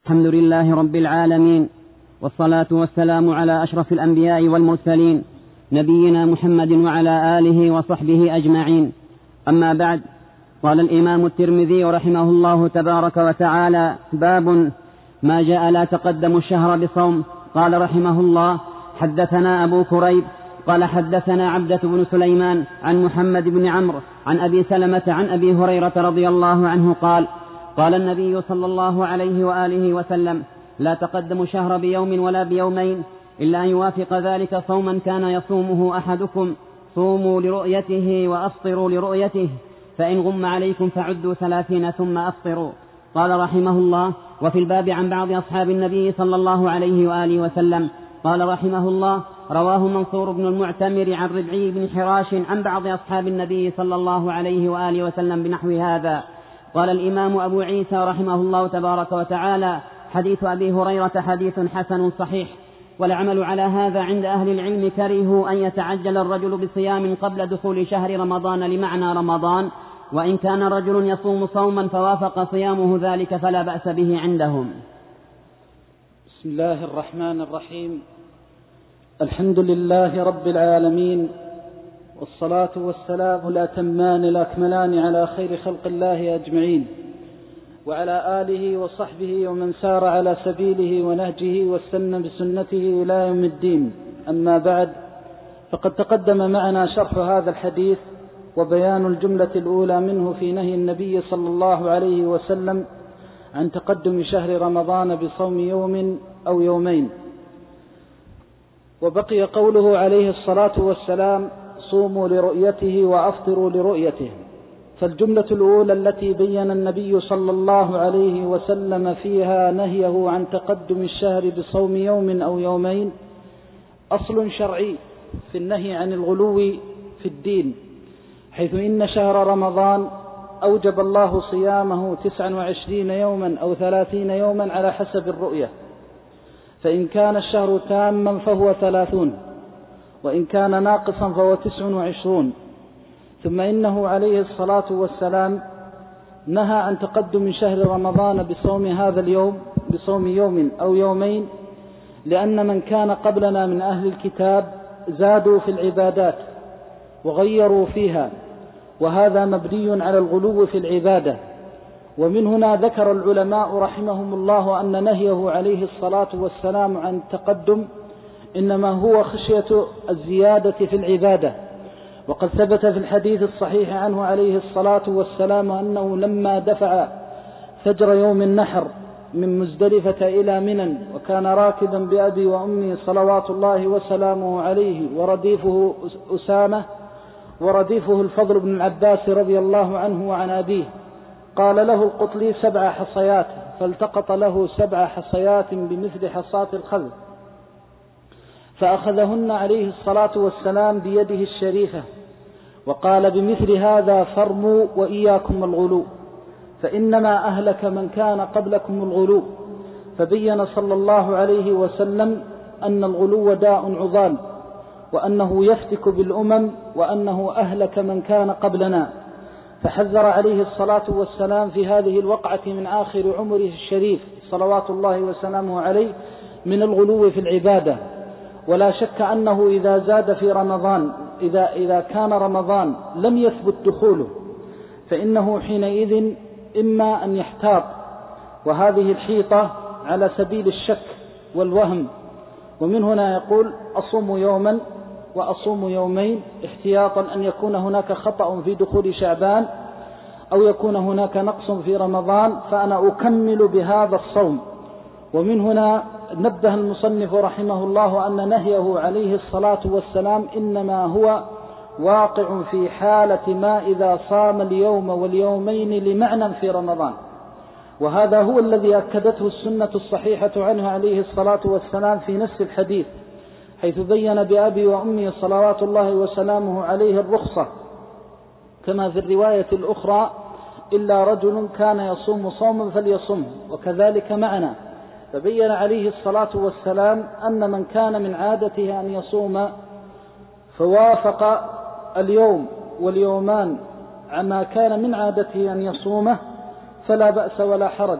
الحمد لله رب العالمين، والصلاة والسلام على أشرف الأنبياء والمرسلين نبينا محمد وعلى آله وصحبه أجمعين. أما بعد، قال الإمام الترمذي رحمه الله تبارك وتعالى: باب ما جاء لا تقدم الشهر بصوم. قال رحمه الله: حدثنا أبو كريب قال حدثنا عبدة بن سليمان عن محمد بن عمرو عن أبي سلمة عن أبي هريرة رضي الله عنه قال: قال النبي صلى الله عليه وآله وسلم: لا تقدم شهر بيوم ولا بيومين إلا أن يوافق ذلك صوما كان يصومه أحدكم، صوموا لرؤيته وأفطروا لرؤيته، فإن غم عليكم فعدوا 30 ثم أفطروا. قال رحمه الله: وفي الباب عن بعض أصحاب النبي صلى الله عليه وآله وسلم. قال رحمه الله: رواه منصور بن المعتمر عن ربعي بن حراش عن بعض أصحاب النبي صلى الله عليه وآله وسلم بنحو هذا. قال الإمام أبو عيسى رحمه الله تبارك وتعالى: حديث أبي هريرة حديث حسن صحيح، والعمل على هذا عند أهل العلم كرهوا أن يتعجل الرجل بصيام قبل دخول شهر رمضان لمعنى رمضان، وإن كان رجل يصوم صوما فوافق صيامه ذلك فلا بأس به عندهم. بسم الله الرحمن الرحيم. الحمد لله رب العالمين، والصلاة والسلام الأتمان الأكملان على خير خلق الله أجمعين، وعلى آله وصحبه ومن سار على سبيله ونهجه واستنى بسنته إلى يوم الدين. أما بعد، فقد تقدم معنا شرح هذا الحديث وبيان الجملة الأولى منه في نهي النبي صلى الله عليه وسلم عن تقدم شهر رمضان بصوم يوم أو يومين. وبقي قوله عليه الصلاة والسلام: صوموا لرؤيته وأفطروا لرؤيته. فالجملة الأولى التي بين النبي صلى الله عليه وسلم فيها نهيه عن تقدم الشهر بصوم يوم أو يومين أصل شرعي في النهي عن الغلو في الدين، حيث إن شهر رمضان أوجب الله صيامه 29 يوما أو 30 يوما على حسب الرؤية، فإن كان الشهر تاما فهو 30، وإن كان ناقصا فهو 29. ثم إنه عليه الصلاة والسلام نهى عن تقدم شهر رمضان بصوم هذا اليوم بصوم يوم أو يومين، لأن من كان قبلنا من أهل الكتاب زادوا في العبادات وغيروا فيها، وهذا مبني على الغلو في العبادة. ومن هنا ذكر العلماء رحمهم الله أن نهيه عليه الصلاة والسلام عن التقدم إنما هو خشية الزيادة في العبادة. وقد ثبت في الحديث الصحيح عنه عليه الصلاة والسلام أنه لما دفع فجر يوم النحر من مزدلفة إلى منى، وكان راكبا بأبي وأمي صلوات الله وسلامه عليه ورديفه أسامة ورديفه الفضل بن العباس رضي الله عنه وعن أبيه، قال له القطلي 7 حصيات، فالتقط له 7 حصيات بمثل حصاة الخذ، فأخذهن عليه الصلاة والسلام بيده الشريفة وقال: بمثل هذا فارموا وإياكم الغلو، فإنما أهلك من كان قبلكم الغلو. فبين صلى الله عليه وسلم أن الغلو داء عضال، وأنه يفتك بالأمم، وأنه أهلك من كان قبلنا. فحذر عليه الصلاة والسلام في هذه الوقعة من آخر عمره الشريف صلوات الله وسلامه عليه من الغلو في العبادة. ولا شك أنه إذا زاد في رمضان إذا كان رمضان لم يثبت دخوله، فإنه حينئذ إما أن يحتاط، وهذه الحيطة على سبيل الشك والوهم. ومن هنا يقول: أصوم يوما وأصوم يومين، احتياطا أن يكون هناك خطأ في دخول شعبان أو يكون هناك نقص في رمضان فأنا أكمل بهذا الصوم. ومن هنا نبه المصنف رحمه الله أن نهيه عليه الصلاة والسلام إنما هو واقع في حالة ما إذا صام اليوم واليومين لمعنى في رمضان، وهذا هو الذي أكدته السنة الصحيحة عنه عليه الصلاة والسلام في نفس الحديث، حيث بين بأبي وأمي صلوات الله وسلامه عليه الرخصة، كما في الرواية الأخرى: إلا رجل كان يصوم صوما فليصم، وكذلك معنا. فبين عليه الصلاة والسلام أن من كان من عادته أن يصوم فوافق اليوم واليومان عما كان من عادته أن يصومه فلا بأس ولا حرج،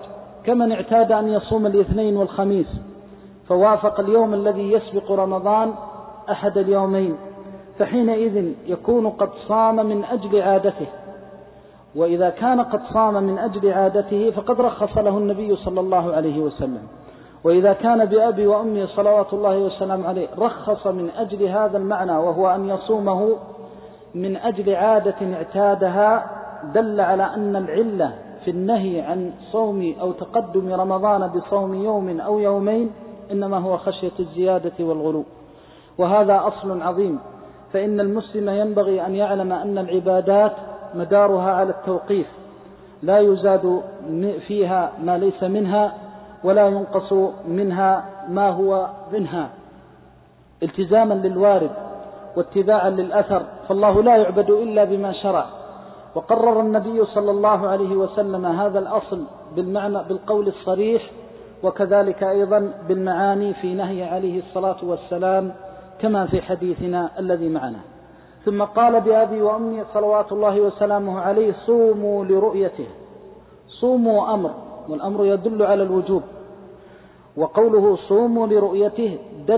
كمن اعتاد أن يصوم الاثنين والخميس فوافق اليوم الذي يسبق رمضان أحد اليومين، فحينئذ يكون قد صام من أجل عادته. وإذا كان قد صام من أجل عادته فقد رخص له النبي صلى الله عليه وسلم. وإذا كان بأبي وأمي صلوات الله وسلام عليه رخص من أجل هذا المعنى، وهو أن يصومه من أجل عادة اعتادها، دل على أن العلة في النهي عن صوم أو تقدم رمضان بصوم يوم أو يومين إنما هو خشية الزيادة والغلو. وهذا أصل عظيم، فإن المسلم ينبغي أن يعلم أن العبادات مدارها على التوقيف، لا يزاد فيها ما ليس منها ولا ينقص منها ما هو منها، التزاما للوارد واتباعا للأثر، فالله لا يعبد إلا بما شرع. وقرر النبي صلى الله عليه وسلم هذا الأصل بالمعنى بالقول الصريح، وكذلك أيضا بالمعاني في نهي عليه الصلاة والسلام كما في حديثنا الذي معنا. ثم قال بأبي وأمي صلوات الله وسلامه عليه صوموا لرؤيته. صوموا أمر، والأمر يدل على الوجوب، وقوله صوموا لرؤيته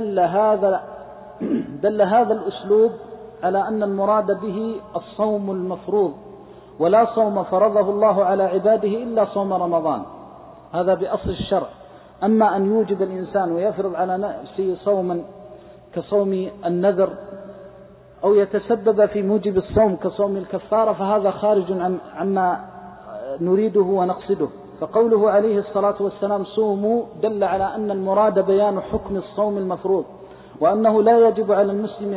دل هذا الأسلوب على أن المراد به الصوم المفروض، ولا صوم فرضه الله على عباده إلا صوم رمضان، هذا بأصل الشرع. أما أن يوجب الإنسان ويفرض على نفسه صوما كصوم النذر أو يتسبب في موجب الصوم كصوم الكفارة فهذا خارج عما نريده ونقصده. فقوله عليه الصلاة والسلام صوموا دل على أن المراد بيان حكم الصوم المفروض، وأنه لا يجب على المسلم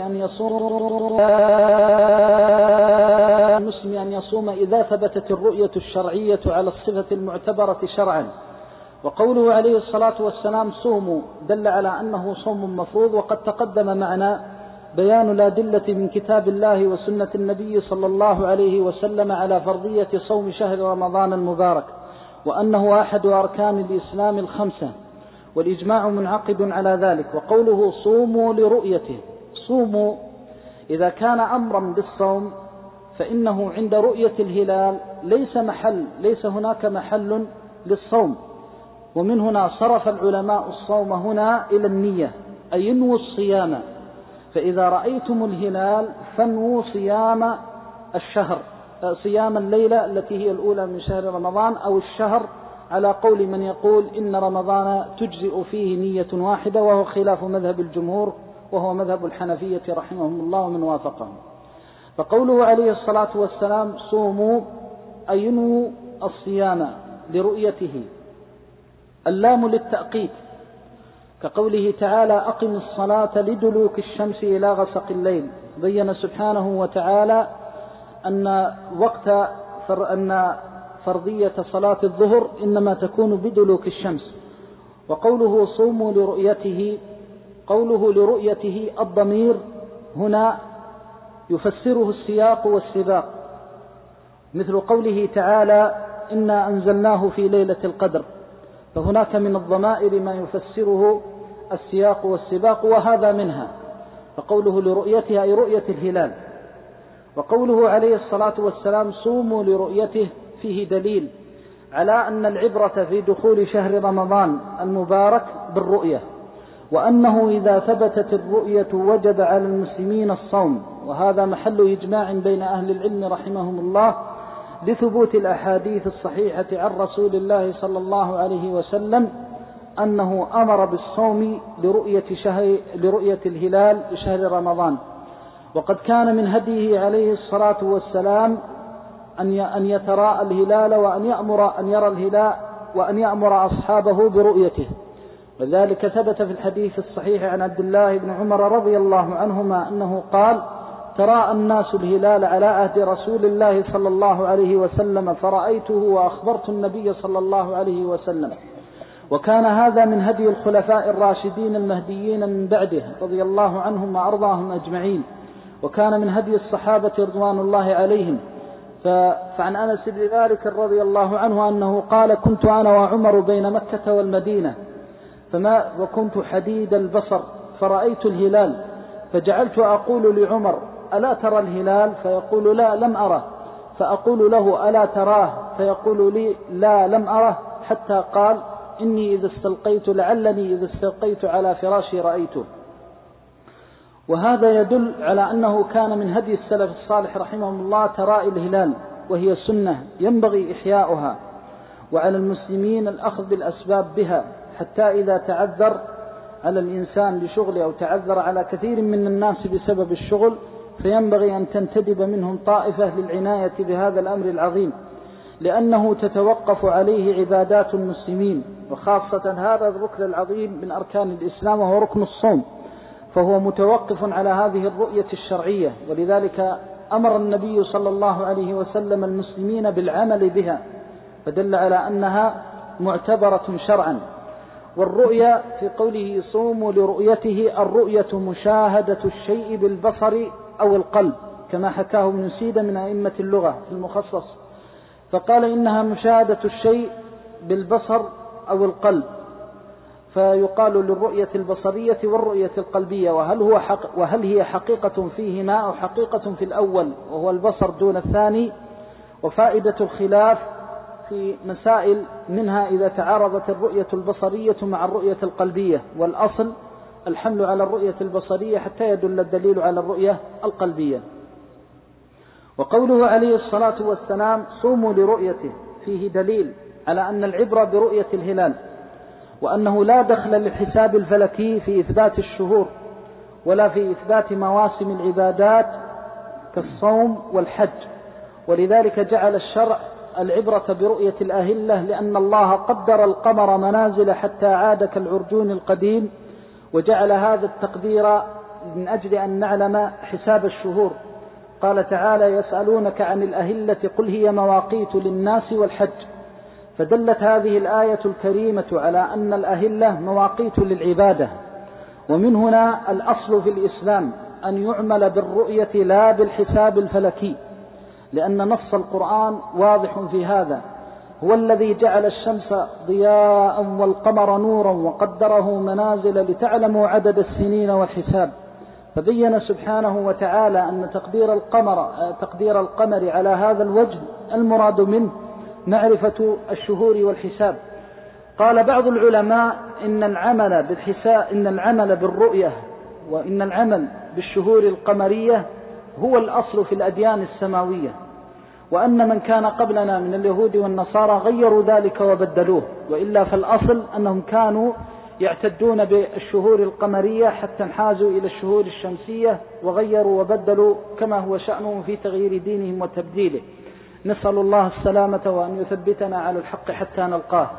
أن يصوم إذا ثبتت الرؤية الشرعية على الصفة المعتبرة شرعا. وقوله عليه الصلاة والسلام صوموا دل على أنه صوم مفروض، وقد تقدم معنا بيان الأدلة من كتاب الله وسنة النبي صلى الله عليه وسلم على فرضية صوم شهر رمضان المبارك، وأنه أحد أركان الإسلام الخمسة، والإجماع منعقد على ذلك. وقوله صوموا لرؤيته، صوموا إذا كان أمرا بالصوم فإنه عند رؤية الهلال ليس هناك محل للصوم، ومن هنا صرف العلماء الصوم هنا إلى النية، أي انووا الصيام. فإذا رأيتم الهلال فانووا صيام الشهر، صيام الليلة التي هي الأولى من شهر رمضان، أو الشهر على قول من يقول إن رمضان تجزئ فيه نية واحدة، وهو خلاف مذهب الجمهور وهو مذهب الحنفية رحمهم الله ومن وافقهم. فقوله عليه الصلاة والسلام صوموا أي انووا الصيام لرؤيته، اللام للتأقيد، كقوله تعالى أقم الصلاة لدلوك الشمس إلى غسق الليل. بين سبحانه وتعالى أن فرضية صلاة الظهر إنما تكون بدلوك الشمس. وقوله صوموا لرؤيته، قوله لرؤيته الضمير هنا يفسره السياق والسباق، مثل قوله تعالى إنا أنزلناه في ليلة القدر، فهناك من الضمائر ما يفسره السياق والسباق، وهذا منها. فقوله لرؤيته أي رؤية الهلال. وقوله عليه الصلاة والسلام صوموا لرؤيته فيه دليل على أن العبرة في دخول شهر رمضان المبارك بالرؤية، وأنه إذا ثبتت الرؤية وجب على المسلمين الصوم، وهذا محل إجماع بين أهل العلم رحمهم الله لثبوت الأحاديث الصحيحة عن رسول الله صلى الله عليه وسلم أنه أمر بالصوم لرؤية الهلال بشهر رمضان. وقد كان من هديه عليه الصلاة والسلام أن يتراءى الهلال وأن يأمر أصحابه برؤيته، وذلك ثبت في الحديث الصحيح عن عبد الله بن عمر رضي الله عنهما أنه قال تراءى الناس الهلال على عهد رسول الله صلى الله عليه وسلم فرأيته وأخبرت النبي صلى الله عليه وسلم. وكان هذا من هدي الخلفاء الراشدين المهديين من بعده رضي الله عنهم وأرضاهم أجمعين، وكان من هدي الصحابة رضوان الله عليهم. فعن أنس بن مالك رضي الله عنه أنه قال كنت أنا وعمر بين مكة والمدينة وكنت حديد البصر فرأيت الهلال، فجعلت أقول لعمر ألا ترى الهلال؟ فيقول لا لم أره، فأقول له ألا تراه؟ فيقول لي لا لم أره، حتى قال إني إذا استلقيت لعلني إذا استلقيت على فراشي رأيته. وهذا يدل على أنه كان من هدي السلف الصالح رحمهم الله تراءي الهلال، وهي سنة ينبغي إحياؤها، وعلى المسلمين الأخذ بالأسباب بها، حتى إذا تعذر على الإنسان لشغل أو تعذر على كثير من الناس بسبب الشغل، فينبغي أن تنتدب منهم طائفة للعناية بهذا الأمر العظيم، لأنه تتوقف عليه عبادات المسلمين، وخاصة هذا الركن العظيم من أركان الإسلام وهو ركن الصوم، فهو متوقف على هذه الرؤية الشرعية. ولذلك أمر النبي صلى الله عليه وسلم المسلمين بالعمل بها، فدل على أنها معتبرة شرعا. والرؤية في قوله صوموا لرؤيته، الرؤية مشاهدة الشيء بالبصر أو القلب، كما حكاه ابن سيدة من أئمة اللغة في المخصص، فقال إنها مشاهدة الشيء بالبصر أو القلب، فيقال للرؤية البصرية والرؤية القلبية، وهل هي حقيقة فيهما أو حقيقة في الأول وهو البصر دون الثاني. وفائدة الخلاف في مسائل منها إذا تعارضت الرؤية البصرية مع الرؤية القلبية، والأصل الحمل على الرؤية البصرية حتى يدل الدليل على الرؤية القلبية. وقوله عليه الصلاة والسلام صوموا لرؤيته فيه دليل على أن العبرة برؤية الهلال، وأنه لا دخل للحساب الفلكي في إثبات الشهور ولا في إثبات مواسم العبادات كالصوم والحج. ولذلك جعل الشرع العبرة برؤية الأهلة، لأن الله قدر القمر منازل حتى عاد كالعرجون القديم، وجعل هذا التقدير من أجل أن نعلم حساب الشهور. قال تعالى يسألونك عن الأهلة قل هي مواقيت للناس والحج، فدلت هذه الآية الكريمة على أن الأهلة مواقيت للعبادة. ومن هنا الأصل في الإسلام أن يعمل بالرؤية لا بالحساب الفلكي، لأن نص القرآن واضح في هذا، هو الذي جعل الشمس ضياء والقمر نورا وقدره منازل لتعلموا عدد السنين والحساب. فبين سبحانه وتعالى أن تقدير القمر على هذا الوجه المراد منه معرفة الشهور والحساب. قال بعض العلماء إن العمل بالرؤية وإن العمل بالشهور القمرية هو الأصل في الأديان السماوية، وأن من كان قبلنا من اليهود والنصارى غيروا ذلك وبدلوه، وإلا فالأصل أنهم كانوا يعتدون بالشهور القمرية حتى انحازوا إلى الشهور الشمسية وغيروا وبدلوا كما هو شأنهم في تغيير دينهم وتبديله. نسأل الله السلامة وأن يثبتنا على الحق حتى نلقاه.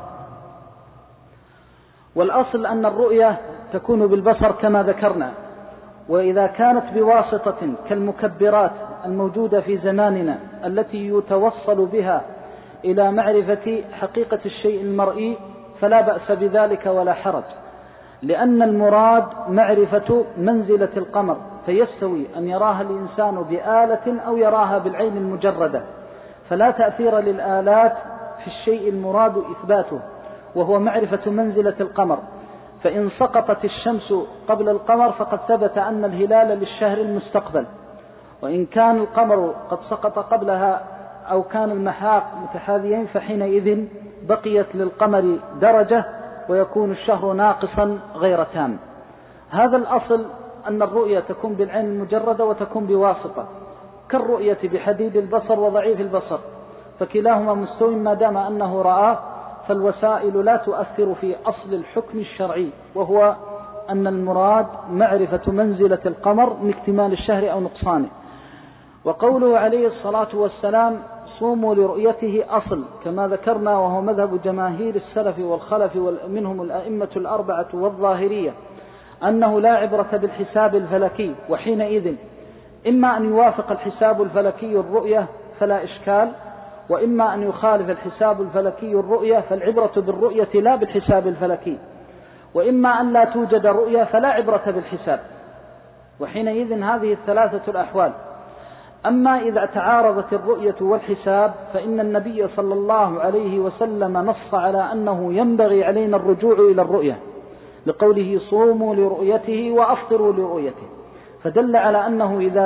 والأصل أن الرؤية تكون بالبصر كما ذكرنا، وإذا كانت بواسطة كالمكبرات الموجودة في زماننا التي يتوصل بها إلى معرفة حقيقة الشيء المرئي فلا بأس بذلك ولا حرج، لأن المراد معرفة منزلة القمر، فيستوي أن يراها الإنسان بآلة أو يراها بالعين المجردة، فلا تأثير للآلات في الشيء المراد إثباته وهو معرفة منزلة القمر. فإن سقطت الشمس قبل القمر فقد ثبت أن الهلال للشهر المستقبل، وإن كان القمر قد سقط قبلها أو كان المحاق متحاذيين فحينئذ بقيت للقمر درجة ويكون الشهر ناقصا غير تام. هذا الأصل أن الرؤية تكون بالعين المجردة وتكون بواسطة، كالرؤية بحديد البصر وضعيف البصر، فكلاهما مستوٍ ما دام أنه رآه، فالوسائل لا تؤثر في أصل الحكم الشرعي، وهو أن المراد معرفة منزلة القمر من اكتمال الشهر أو نقصانه. وقوله عليه الصلاة والسلام صوموا لرؤيته أصل كما ذكرنا، وهو مذهب جماهير السلف والخلف ومنهم الأئمة الأربعة والظاهرية، أنه لا عبرة بالحساب الفلكي، وحينئذ إما أن يوافق الحساب الفلكي الرؤية فلا إشكال، وإما أن يخالف الحساب الفلكي الرؤية فالعبرة بالرؤية لا بالحساب الفلكي، وإما أن لا توجد رؤية فلا عبرة بالحساب، وحينئذ هذه الثلاثة الأحوال. أما إذا تعارضت الرؤية والحساب فإن النبي صلى الله عليه وسلم نص على أنه ينبغي علينا الرجوع إلى الرؤية، لقوله صوموا لرؤيته وأفطروا لرؤيته، فدل على أنه إذا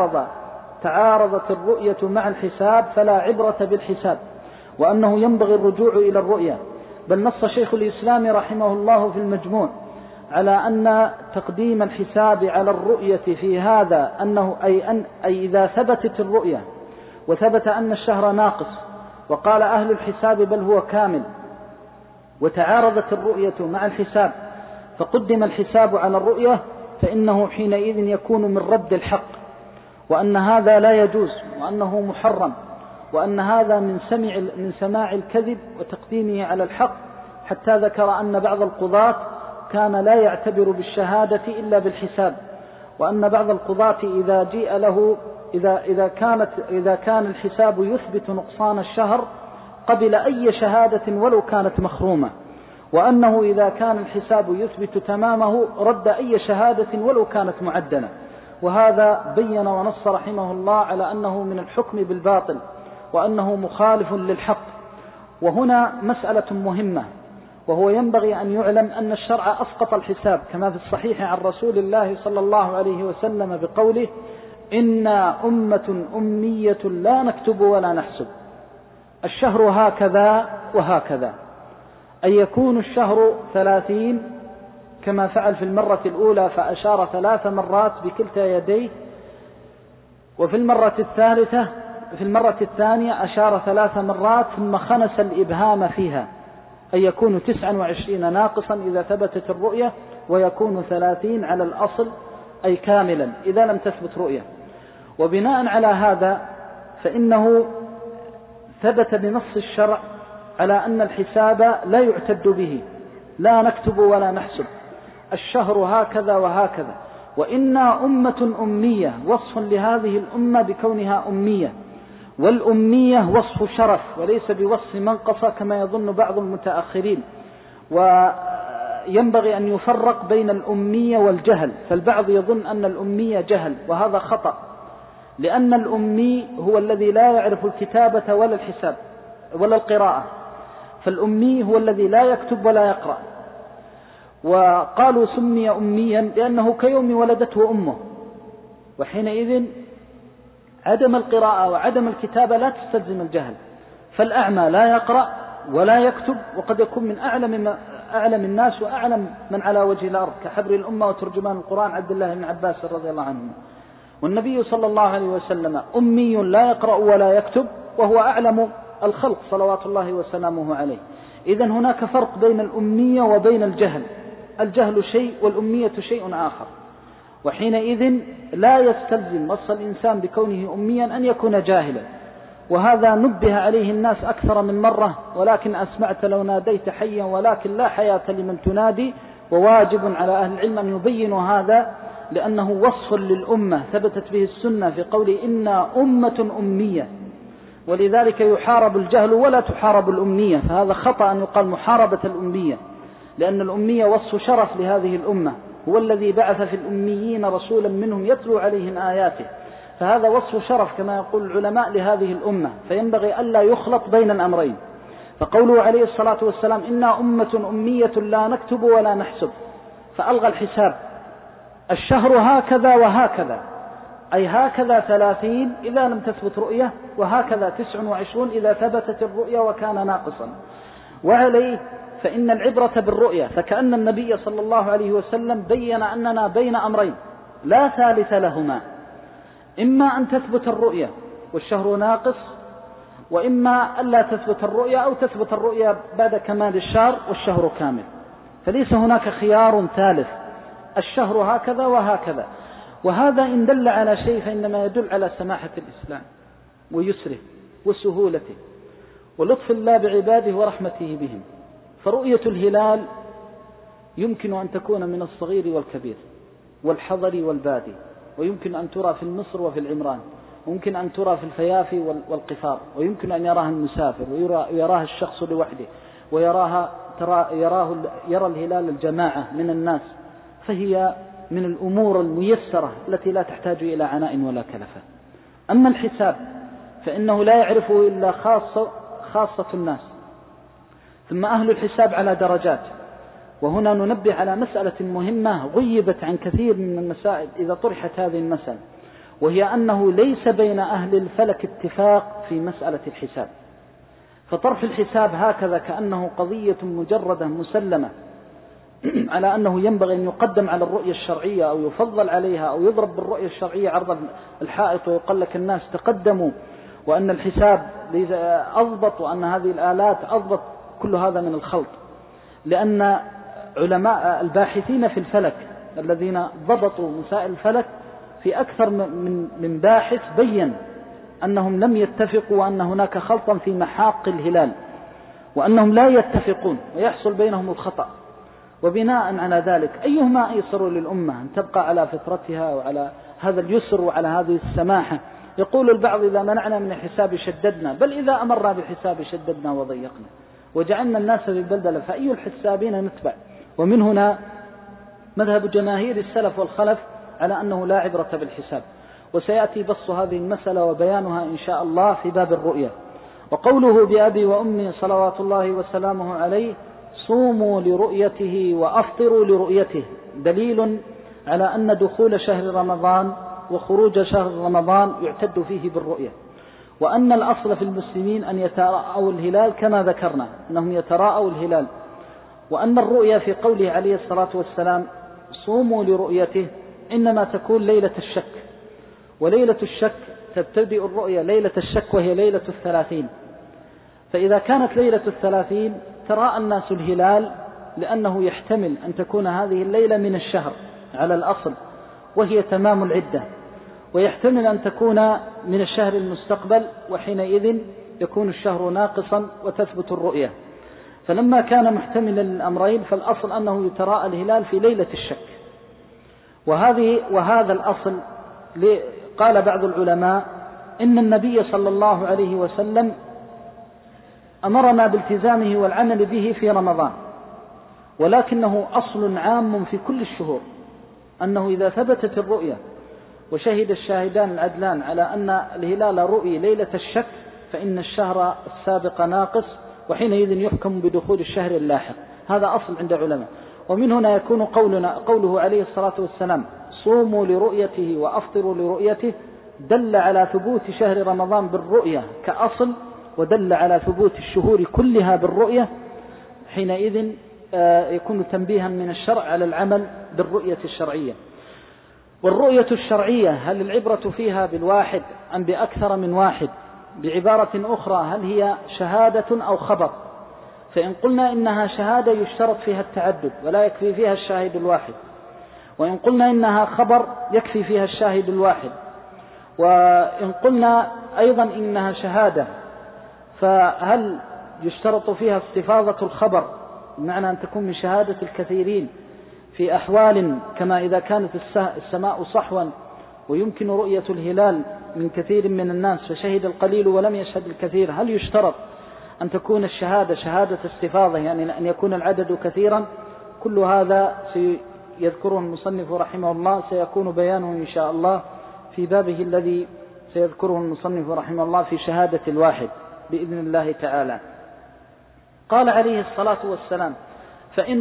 تعارضت الرؤية مع الحساب فلا عبرة بالحساب، وأنه ينبغي الرجوع إلى الرؤية، بل نص شيخ الإسلام رحمه الله في المجموع على أن تقديم الحساب على الرؤية في هذا أنه أي إذا ثبتت الرؤية وثبت أن الشهر ناقص وقال أهل الحساب بل هو كامل، وتعارضت الرؤية مع الحساب فقدم الحساب على الرؤية، فإنه حينئذ يكون من رد الحق، وأن هذا لا يجوز، وأنه محرم، وأن هذا من سماع الكذب وتقديمه على الحق، حتى ذكر أن بعض القضاة كان لا يعتبر بالشهادة إلا بالحساب، وأن بعض القضاة إذا جيء له إذا كان الحساب يثبت نقصان الشهر قبل أي شهادة ولو كانت مخرومة، وأنه إذا كان الحساب يثبت تمامه رد أي شهادة ولو كانت معدلة. وهذا بين ونص رحمه الله على أنه من الحكم بالباطل، وأنه مخالف للحق. وهنا مسألة مهمة، وهو ينبغي أن يعلم أن الشرع أسقط الحساب كما في الصحيح عن رسول الله صلى الله عليه وسلم بقوله: إنا أمة أمية لا نكتب ولا نحسب. الشهر هكذا وهكذا، أن يكون الشهر 30 كما فعل في المرة الأولى فأشار 3 مرات بكلتا يديه، وفي المرة الثانية أشار 3 مرات ثم خنس الإبهام فيها، أن يكون 29 ناقصا إذا ثبتت الرؤية، ويكون 30 على الأصل أي كاملا إذا لم تثبت رؤية. وبناء على هذا فإنه ثبت بنص الشرع على أن الحساب لا يعتد به، لا نكتب ولا نحسب، الشهر هكذا وهكذا. وإنا أمة أمية، وصف لهذه الأمة بكونها أمية، والأمية وصف شرف وليس بوصف منقصة كما يظن بعض المتأخرين. وينبغي أن يفرق بين الأمية والجهل، فالبعض يظن أن الأمية جهل، وهذا خطأ، لأن الأمي هو الذي لا يعرف الكتابة ولا الحساب ولا القراءة، فالأمي هو الذي لا يكتب ولا يقرأ. وقالوا سمي أميا لأنه كيوم ولدته أمه، وحينئذ عدم القراءة وعدم الكتابة لا تستلزم الجهل، فالأعمى لا يقرأ ولا يكتب، وقد يكون من أعلم الناس وأعلم من على وجه الأرض كحبر الأمة وترجمان القرآن عبد الله بن عباس رضي الله عنه. والنبي صلى الله عليه وسلم أمي لا يقرأ ولا يكتب وهو أعلم الخلق صلوات الله وسلامه عليه. إذن هناك فرق بين الأمية وبين الجهل، الجهل شيء والأمية شيء آخر. وحينئذ لا يستلزم وصف الإنسان بكونه أميا أن يكون جاهلا، وهذا نبه عليه الناس أكثر من مرة، ولكن أسمعت لو ناديت حيا ولكن لا حياة لمن تنادي. وواجب على أهل العلم أن يبينوا هذا، لأنه وصف للأمة ثبتت به السنة في قول إنا أمة أمية، ولذلك يحارب الجهل ولا تحارب الأمية، فهذا خطأ أن يقال محاربة الأمية، لأن الأمية وصف شرف لهذه الأمة، هو الذي بعث في الأميين رسولا منهم يتلو عليهم آياته، فهذا وصف شرف كما يقول العلماء لهذه الأمة، فينبغي ألا يخلط بين الأمرين. فقوله عليه الصلاة والسلام إنا أمة أمية لا نكتب ولا نحسب، فألغى الحساب، الشهر هكذا وهكذا، أي هكذا 30 إذا لم تثبت رؤية، وهكذا 29 إذا ثبتت الرؤية وكان ناقصا. وعليه فإن العبرة بالرؤية، فكأن النبي صلى الله عليه وسلم بين أننا بين أمرين لا ثالث لهما، إما أن تثبت الرؤية والشهر ناقص، وإما ألا تثبت الرؤية أو تثبت الرؤية بعد كمال الشهر والشهر كامل، فليس هناك خيار ثالث، الشهر هكذا وهكذا. وهذا إن دل على شيء فإنما يدل على سماحة الإسلام ويسره وسهولته ولطف الله بعباده ورحمته بهم. فرؤية الهلال يمكن أن تكون من الصغير والكبير والحضر والبادي، ويمكن أن ترى في المصر وفي العمران، ويمكن أن ترى في الفيافي والقفار، ويمكن أن يراها المسافر ويراها الشخص لوحده، يرى الهلال الجماعة من الناس، فهي من الأمور الميسرة التي لا تحتاج إلى عناء ولا كلفة. أما الحساب فإنه لا يعرفه إلا خاصة الناس، ثم أهل الحساب على درجات. وهنا ننبه على مسألة مهمة غيبت عن كثير من المسائل إذا طرحت هذه المسألة، وهي أنه ليس بين أهل الفلك اتفاق في مسألة الحساب، فطرح الحساب هكذا كأنه قضية مجردة مسلمة على أنه ينبغي أن يقدم على الرؤية الشرعية أو يفضل عليها أو يضرب بالرؤية الشرعية عرض الحائط ويقول لك الناس تقدموا وأن الحساب أضبط وأن هذه الآلات أضبط، كل هذا من الخلط. لأن علماء الباحثين في الفلك الذين ضبطوا مسائل الفلك في أكثر من باحث بين أنهم لم يتفقوا وأن هناك خلطا في محاق الهلال، وأنهم لا يتفقون ويحصل بينهم الخطأ. وبناء على ذلك أيهما أيسر للأمة أن تبقى على فطرتها وعلى هذا اليسر وعلى هذه السماحة؟ يقول البعض إذا منعنا من الحساب شددنا، بل إذا أمرنا بالحساب شددنا وضيقنا وجعلنا الناس في البلدلة، فأي الحسابين نتبع؟ ومن هنا مذهب جماهير السلف والخلف على أنه لا عبرة بالحساب. وسيأتي بسط هذه المسألة وبيانها إن شاء الله في باب الرؤية. وقوله بأبي وأمي صلوات الله وسلامه عليه صوموا لرؤيته وأفطروا لرؤيته دليل على أن دخول شهر رمضان وخروج شهر رمضان يعتد فيه بالرؤية، وأن الأصل في المسلمين أن يتراءوا الهلال كما ذكرنا أنهم يتراءوا الهلال، وأن الرؤية في قوله عليه الصلاة والسلام صوموا لرؤيته إنما تكون ليلة الشك، وليلة الشك تبتدئ الرؤية ليلة الشك وهي ليلة 30. فإذا كانت ليلة 30 تراءى الناس الهلال لأنه يحتمل أن تكون هذه الليلة من الشهر على الأصل وهي تمام العدة، ويحتمل أن تكون من الشهر المستقبل وحينئذ يكون الشهر ناقصا وتثبت الرؤية. فلما كان محتملا للأمرين فالأصل أنه يتراءى الهلال في ليلة الشك. وهذا الأصل قال بعض العلماء إن النبي صلى الله عليه وسلم أمرنا بالتزامه والعمل به في رمضان، ولكنه أصل عام في كل الشهور، أنه إذا ثبتت الرؤية وشهد الشاهدان العدلان على أن الهلال رؤي ليلة الشك فإن الشهر السابق ناقص، وحينئذ يحكم بدخول الشهر اللاحق. هذا أصل عند علماء. ومن هنا يكون قوله عليه الصلاة والسلام صوموا لرؤيته وأفطروا لرؤيته دل على ثبوت شهر رمضان بالرؤية كأصل، ودل على ثبوت الشهور كلها بالرؤية. حينئذ يكون تنبيها من الشرع على العمل بالرؤية الشرعية. والرؤية الشرعية هل العبرة فيها بالواحد أم بأكثر من واحد؟ بعبارة أخرى هل هي شهادة أو خبر؟ فإن قلنا إنها شهادة يشترط فيها التعدد ولا يكفي فيها الشاهد الواحد، وإن قلنا إنها خبر يكفي فيها الشاهد الواحد، وإن قلنا أيضا إنها شهادة فهل يشترط فيها استفاضة الخبر بمعنى أن تكون من شهادة الكثيرين في أحوال كما إذا كانت السماء صحوا ويمكن رؤية الهلال من كثير من الناس فشهد القليل ولم يشهد الكثير، هل يشترط أن تكون الشهادة شهادة استفاضة يعني أن يكون العدد كثيرا؟ كل هذا سيذكره المصنف رحمه الله، سيكون بيانه إن شاء الله في بابه الذي سيذكره المصنف رحمه الله في شهادة الواحد بإذن الله تعالى. قال عليه الصلاة والسلام فإن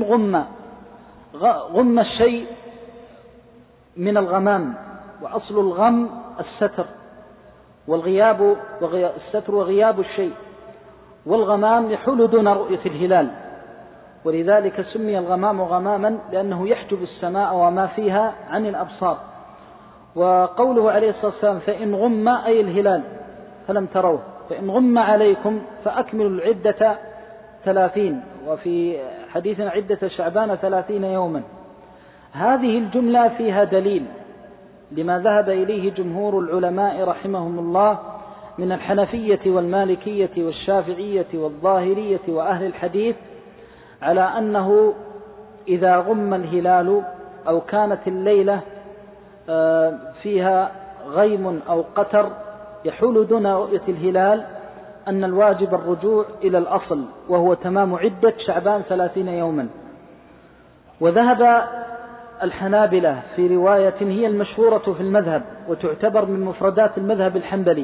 غم الشيء من الغمام، وأصل الغم الستر والغياب الستر وغياب الشيء، والغمام يحول دون رؤية الهلال، ولذلك سمي الغمام غماما لأنه يحجب السماء وما فيها عن الأبصار. وقوله عليه الصلاة والسلام فإن غم أي الهلال فلم تروه، فإن غم عليكم فأكملوا العدة 30، وفي حديثنا عدة شعبان 30 يوما. هذه الجملة فيها دليل لما ذهب إليه جمهور العلماء رحمهم الله من الحنفية والمالكية والشافعية والظاهرية وأهل الحديث على أنه إذا غم الهلال أو كانت الليلة فيها غيم أو قتر يحول دون رؤية الهلال أن الواجب الرجوع إلى الأصل وهو تمام عدة شعبان 30 يوما. وذهب الحنابلة في رواية هي المشهورة في المذهب وتعتبر من مفردات المذهب الحنبلي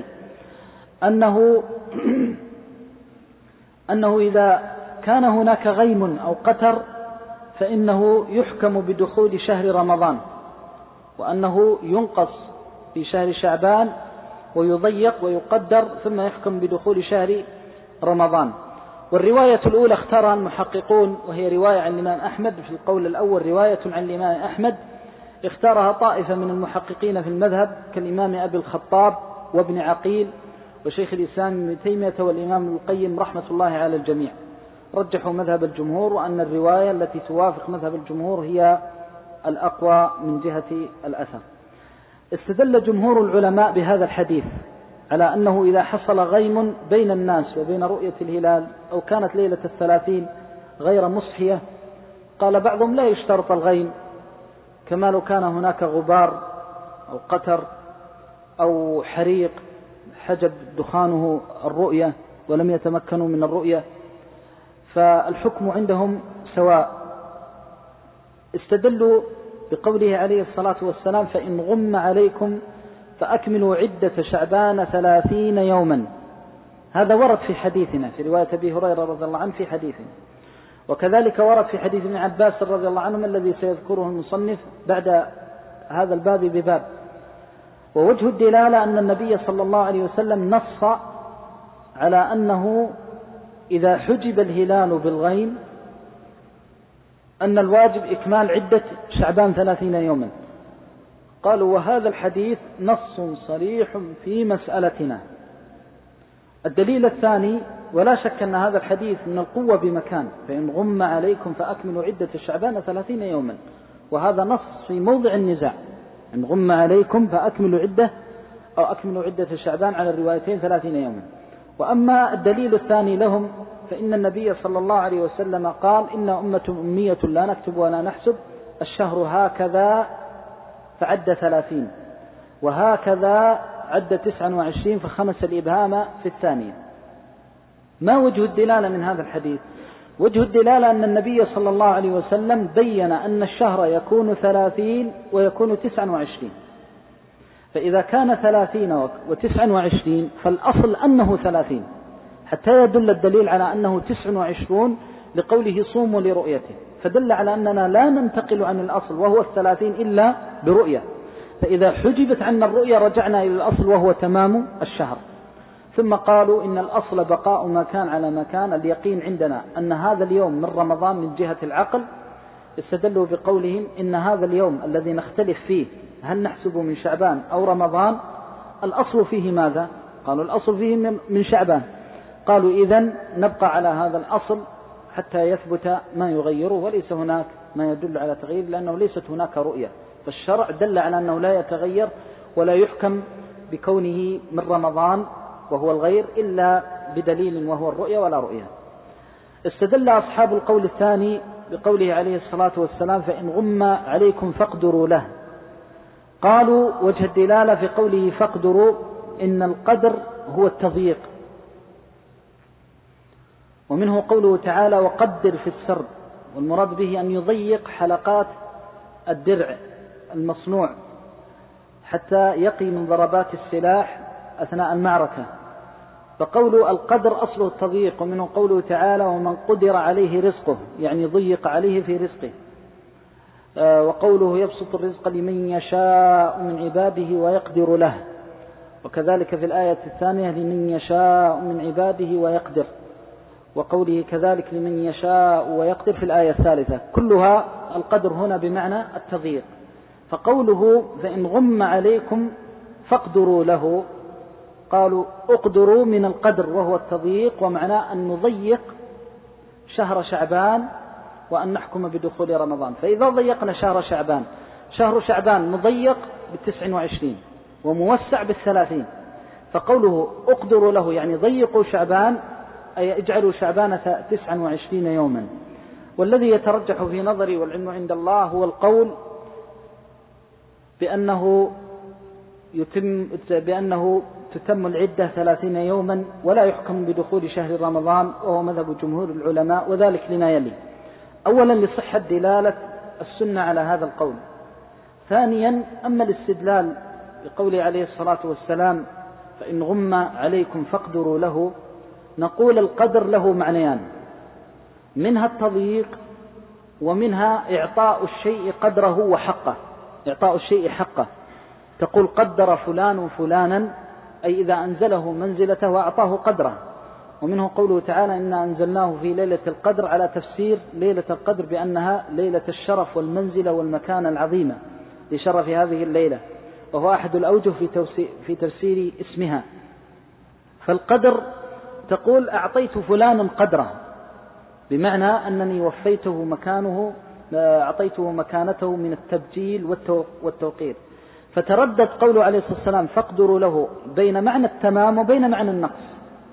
أنه إذا كان هناك غيم أو قتر فإنه يحكم بدخول شهر رمضان، وأنه ينقص في شهر شعبان ويضيق ويقدر ثم يحكم بدخول شهر رمضان. والرواية الأولى اختارها المحققون، وهي رواية عن الإمام أحمد. في القول الأول رواية عن الإمام أحمد اختارها طائفة من المحققين في المذهب كالإمام أبي الخطاب وابن عقيل وشيخ الإسلام ابن تيمية والإمام ابن القيم رحمة الله على الجميع. رجحوا مذهب الجمهور، وأن الرواية التي توافق مذهب الجمهور هي الأقوى من جهة الأثر. استدل جمهور العلماء بهذا الحديث على أنه إذا حصل غيم بين الناس وبين رؤية الهلال أو كانت ليلة 30 غير مصحية، قال بعضهم لا يشترط الغيم، كما لو كان هناك غبار أو قتر أو حريق حجب دخانه الرؤية ولم يتمكنوا من الرؤية، فالحكم عندهم سواء. استدلوا بقوله عليه الصلاة والسلام: فإن غم عليكم فأكملوا عدة شعبان 30 يوما. هذا ورد في حديثنا في رواية أبي هريرة رضي الله عنه في حديثنا، وكذلك ورد في حديث ابن عباس رضي الله عنهما الذي سيذكره المصنف بعد هذا الباب بباب. ووجه الدلالة أن النبي صلى الله عليه وسلم نص على أنه إذا حجب الهلال بالغيم أن الواجب إكمال عدة شعبان 30 يوما. قالوا: وهذا الحديث نص صريح في مسألتنا. الدليل الثاني: ولا شك أن هذا الحديث من القوة بمكان، فإن غم عليكم فأكملوا عدة شعبان 30 يوما، وهذا نص في موضع النزاع. إن غم عليكم فأكملوا عدة أو أكملوا عدة شعبان على الروايتين 30 يوما. وأما الدليل الثاني لهم فإن النبي صلى الله عليه وسلم قال: إن أمة أمية لا نكتب ولا نحسب، الشهر هكذا فعد 30، وهكذا عد 29، فخمس الإبهام في الثانية. ما وجه الدلالة من هذا الحديث؟ وجه الدلالة أن النبي صلى الله عليه وسلم بين أن الشهر يكون 30 ويكون 29، فإذا كان 30 و29 فالأصل أنه 30، حتى يدل الدليل على أنه 29 لقوله صوموا لرؤيته، فدل على أننا لا ننتقل عن الأصل وهو 30 إلا برؤية، فإذا حجبت عنا الرؤية رجعنا إلى الأصل وهو تمام الشهر. ثم قالوا: إن الأصل بقاء ما كان على ما كان، اليقين عندنا أن هذا اليوم من رمضان من جهة العقل. استدلوا بقولهم: إن هذا اليوم الذي نختلف فيه هل نحسب من شعبان أو رمضان، الأصل فيه ماذا؟ قالوا: الأصل فيه من شعبان. قالوا: إذن نبقى على هذا الأصل حتى يثبت ما يغيره، وليس هناك ما يدل على تغيير، لأنه ليست هناك رؤية، فالشرع دل على أنه لا يتغير ولا يحكم بكونه من رمضان وهو الغير إلا بدليل وهو الرؤية ولا رؤية. استدل أصحاب القول الثاني بقوله عليه الصلاة والسلام: فإن غم عليكم فاقدروا له. قالوا: وجه الدلالة في قوله فاقدروا إن القدر هو التضييق، ومنه قوله تعالى: وقدر في السرد، والمراد به أن يضيق حلقات الدرع المصنوع حتى يقي من ضربات السلاح أثناء المعركة. فقول القدر أصله التضييق، ومنه قوله تعالى: ومن قدر عليه رزقه، يعني ضيق عليه في رزقه. وقوله: يبسط الرزق لمن يشاء من عباده ويقدر له، وكذلك في الآية الثانية: لمن يشاء من عباده ويقدر، وقوله كذلك لمن يشاء ويقدر في الآية الثالثة، كلها القدر هنا بمعنى التضييق. فقوله: فإن غم عليكم فاقدروا له، قالوا: اقدروا من القدر وهو التضييق، ومعناه أن نضيق شهر شعبان وأن نحكم بدخول رمضان. فإذا ضيقنا شهر شعبان مضيق ب29 وموسع ب30، فقوله اقدروا له يعني ضيقوا شعبان، أي اجعلوا شعبان 29 يوما. والذي يترجح في نظري والعلم عند الله هو القول بأنه تتم العدة 30 يوما ولا يحكم بدخول شهر رمضان، وهو مذهب جمهور العلماء، وذلك لما يلي: أولا لصحة دلالة السنة على هذا القول. ثانيا أما الاستدلال بقوله عليه الصلاة والسلام: فإن غم عليكم فاقدروا له، نقول القدر له معنيان: منها التضييق، ومنها إعطاء الشيء قدره وحقه، إعطاء الشيء حقه. تقول قدر فلان فلانا، أي إذا أنزله منزلته وأعطاه قدره. ومنه قوله تعالى إنا أنزلناه في ليلة القدر، على تفسير ليلة القدر بأنها ليلة الشرف والمنزلة والمكانة العظيمة لشرف هذه الليلة، وهو أحد الأوجه في تفسير اسمها. فالقدر تقول أعطيت فلانا قدره، بمعنى أنني وفيته مكانه، أعطيته مكانته من التبجيل والتوقير. فتردد قوله عليه الصلاة والسلام فاقدروا له بين معنى التمام وبين معنى النقص.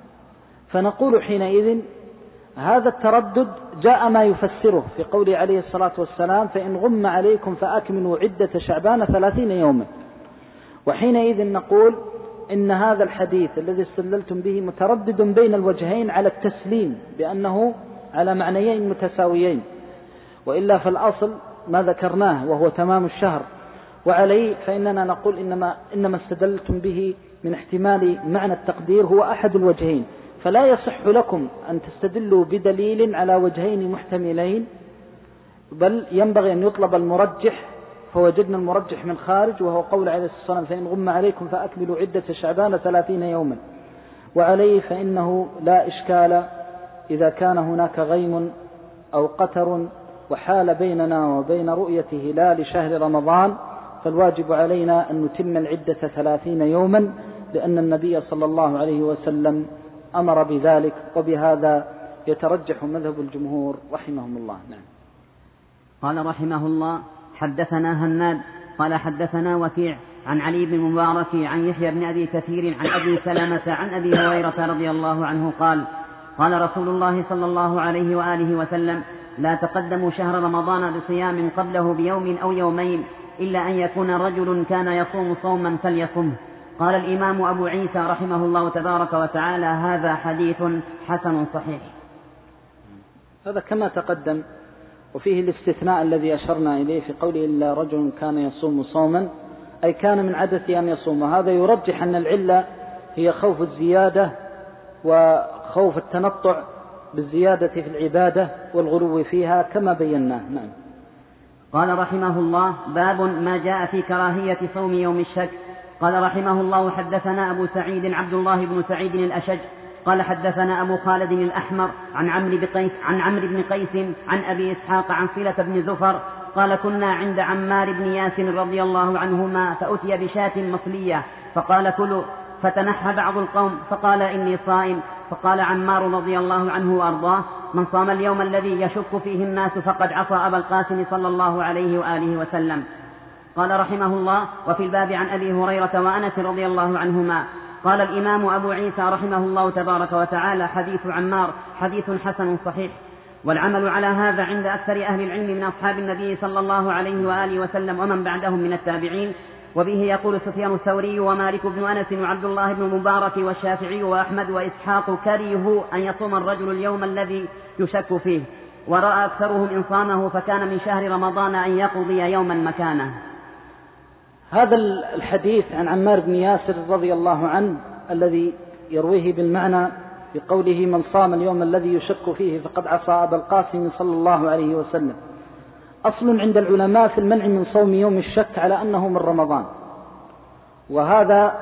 فنقول حينئذ هذا التردد جاء ما يفسره في قوله عليه الصلاة والسلام فإن غم عليكم فأكملوا عدة شعبان 30 يوما. وحينئذ نقول إن هذا الحديث الذي استدللتم به متردد بين الوجهين على التسليم بأنه على معنيين متساويين، وإلا فالأصل ما ذكرناه وهو تمام الشهر. وعليه فإننا نقول إنما استدلتم به من احتمال معنى التقدير هو أحد الوجهين، فلا يصح لكم أن تستدلوا بدليل على وجهين محتملين، بل ينبغي أن يطلب المرجح، فوجدنا المرجح من خارج وهو قول عليه الصلاة والسلام فإن غم عليكم فأكملوا عدة شعبان 30 يوما. وعليه فإنه لا إشكال إذا كان هناك غيم أو قتر وحال بيننا وبين رؤية هلال شهر رمضان، فالواجب علينا أن نتم العدة 30 يوما، لأن النبي صلى الله عليه وسلم أمر بذلك، وبهذا يترجح مذهب الجمهور رحمهم الله. نعم. قال رحمه الله حدثنا هناد قال حدثنا وكيع عن علي بن المبارك عن يحيى بن أبي كثير عن أبي سلمة عن أبي هريرة رضي الله عنه قال قال رسول الله صلى الله عليه وآله وسلم لا تقدموا شهر رمضان بصيام قبله بيوم أو يومين إلا أن يكون رجل كان يصوم صوما فليصمه. قال الإمام أبو عيسى رحمه الله تبارك وتعالى هذا حديث حسن صحيح. هذا كما تقدم، وفيه الاستثناء الذي أشرنا إليه في قوله إلا رجل كان يصوم صوما، أي كان من عادته أن يصوم. هذا يرجح أن العلة هي خوف الزيادة وخوف التنطع بالزيادة في العبادة والغلو فيها كما بيناه. نعم. قال رحمه الله باب ما جاء في كراهية صوم يوم الشك. قال رحمه الله حدثنا أبو سعيد عبد الله بن سعيد الأشج قال حدثنا أبو خالد الأحمر عن عمرو بن قيس عن أبي إسحاق عن صلة بن زفر قال كنا عند عمار بن ياسر رضي الله عنهما فأتي بشاة مصلية فقال كلوا، فتنحى بعض القوم فقال إني صائم، فقال عمار رضي الله عنه وأرضاه من صام اليوم الذي يشك فيه الناس فقد عصى أبا القاسم صلى الله عليه وآله وسلم. قال رحمه الله وفي الباب عن أبي هريرة وأنس رضي الله عنهما. قال الإمام أبو عيسى رحمه الله تبارك وتعالى حديث عمار حديث حسن صحيح، والعمل على هذا عند أكثر أهل العلم من أصحاب النبي صلى الله عليه وآله وسلم ومن بعدهم من التابعين. وبه يقول سفيان الثوري ومالك بن أنس وعبد الله بن المبارك والشافعي وأحمد وإسحاق كرهوا أن يصوم الرجل اليوم الذي يشك فيه، ورأى أكثرهم إن صامه فكان من شهر رمضان أن يقضي يوما مكانه. هذا الحديث عن عمار بن ياسر رضي الله عنه الذي يرويه بالمعنى بقوله من صام اليوم الذي يشك فيه فقد عصى أبا القاسم صلى الله عليه وسلم، أصل عند العلماء في المنع من صوم يوم الشك على أنه من رمضان، وهذا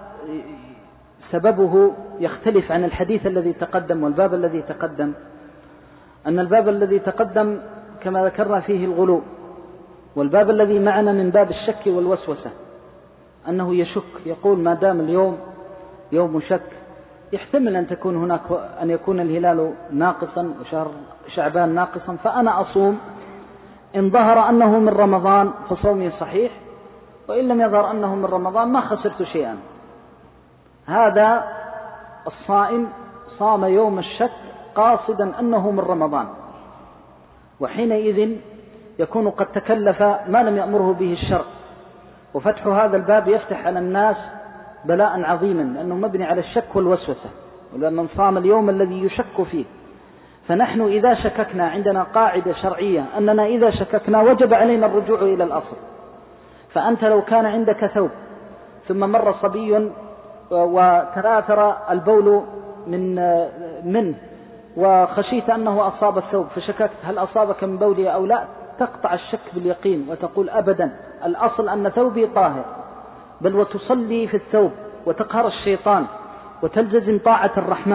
سببه يختلف عن الحديث الذي تقدم والباب الذي تقدم. أن الباب الذي تقدم كما ذكرنا فيه الغلو، والباب الذي معنا من باب الشك والوسوسة، أنه يشك يقول ما دام اليوم يوم شك يحتمل أن يكون الهلال ناقصا وشهر شعبان ناقصا، فأنا أصوم إن ظهر أنه من رمضان فصومي صحيح، وإن لم يظهر أنه من رمضان ما خسرت شيئا. هذا الصائم صام يوم الشك قاصدا أنه من رمضان، وحينئذ يكون قد تكلف ما لم يأمره به الشرع، وفتح هذا الباب يفتح على الناس بلاء عظيما لأنه مبني على الشك والوسوسة، ولمن صام اليوم الذي يشك فيه. فنحن إذا شككنا عندنا قاعدة شرعية أننا إذا شككنا وجب علينا الرجوع إلى الأصل. فأنت لو كان عندك ثوب ثم مر صبي وتراتر البول منه وخشيت أنه أصاب الثوب فشككت هل أصابك من بولي أو لا، تقطع الشك باليقين وتقول أبدا الأصل أن ثوبي طاهر، بل وتصلي في الثوب وتقهر الشيطان وتلتزم طاعة الرحمن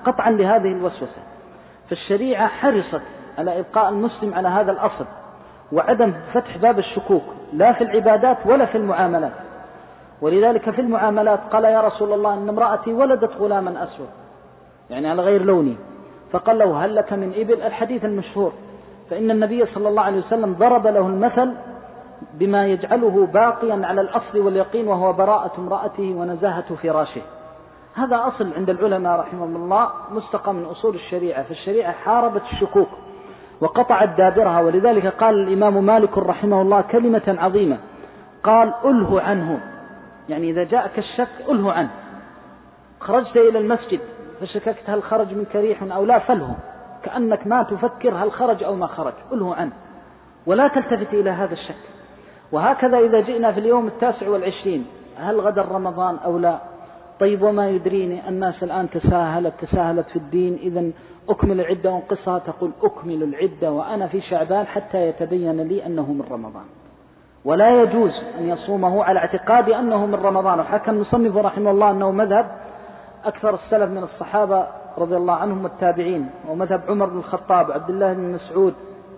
قطعا لهذه الوسوسة. فالشريعة حرصت على إبقاء المسلم على هذا الأصل وعدم فتح باب الشكوك لا في العبادات ولا في المعاملات. ولذلك في المعاملات قال يا رسول الله إن امرأتي ولدت غلاما أسود يعني على غير لوني، فقال له هل لك من إبل؟ الحديث المشهور. فإن النبي صلى الله عليه وسلم ضرب له المثل بما يجعله باقيا على الأصل واليقين وهو براءة امرأته ونزاهة فراشه. هذا أصل عند العلماء رحمهم الله مستقى من أصول الشريعة. فالشريعة حاربت الشكوك وقطعت دابرها. ولذلك قال الإمام مالك رحمه الله كلمة عظيمة، قال أله عنه، يعني إذا جاءك الشك أله عنه. خرجت إلى المسجد فشككت هل خرج منك ريح أو لا، فله كأنك ما تفكر هل خرج أو ما خرج، أله عنه ولا تلتفت إلى هذا الشك. وهكذا إذا جئنا في اليوم 29 هل غدا رمضان أو لا؟ طيب وما يدريني، الناس الآن تساهلت في الدين، إذن أكمل العدة وانقصها. تقول أكمل العدة وأنا في شعبان حتى يتبين لي أنه من رمضان، ولا يجوز أن يصومه على اعتقاد أنه من رمضان. وحكى المصنف رحمه الله أنه مذهب أكثر السلف من الصحابة رضي الله عنهم والتابعين، ومذهب عمر بن الخطاب وعبد الله بن مسعود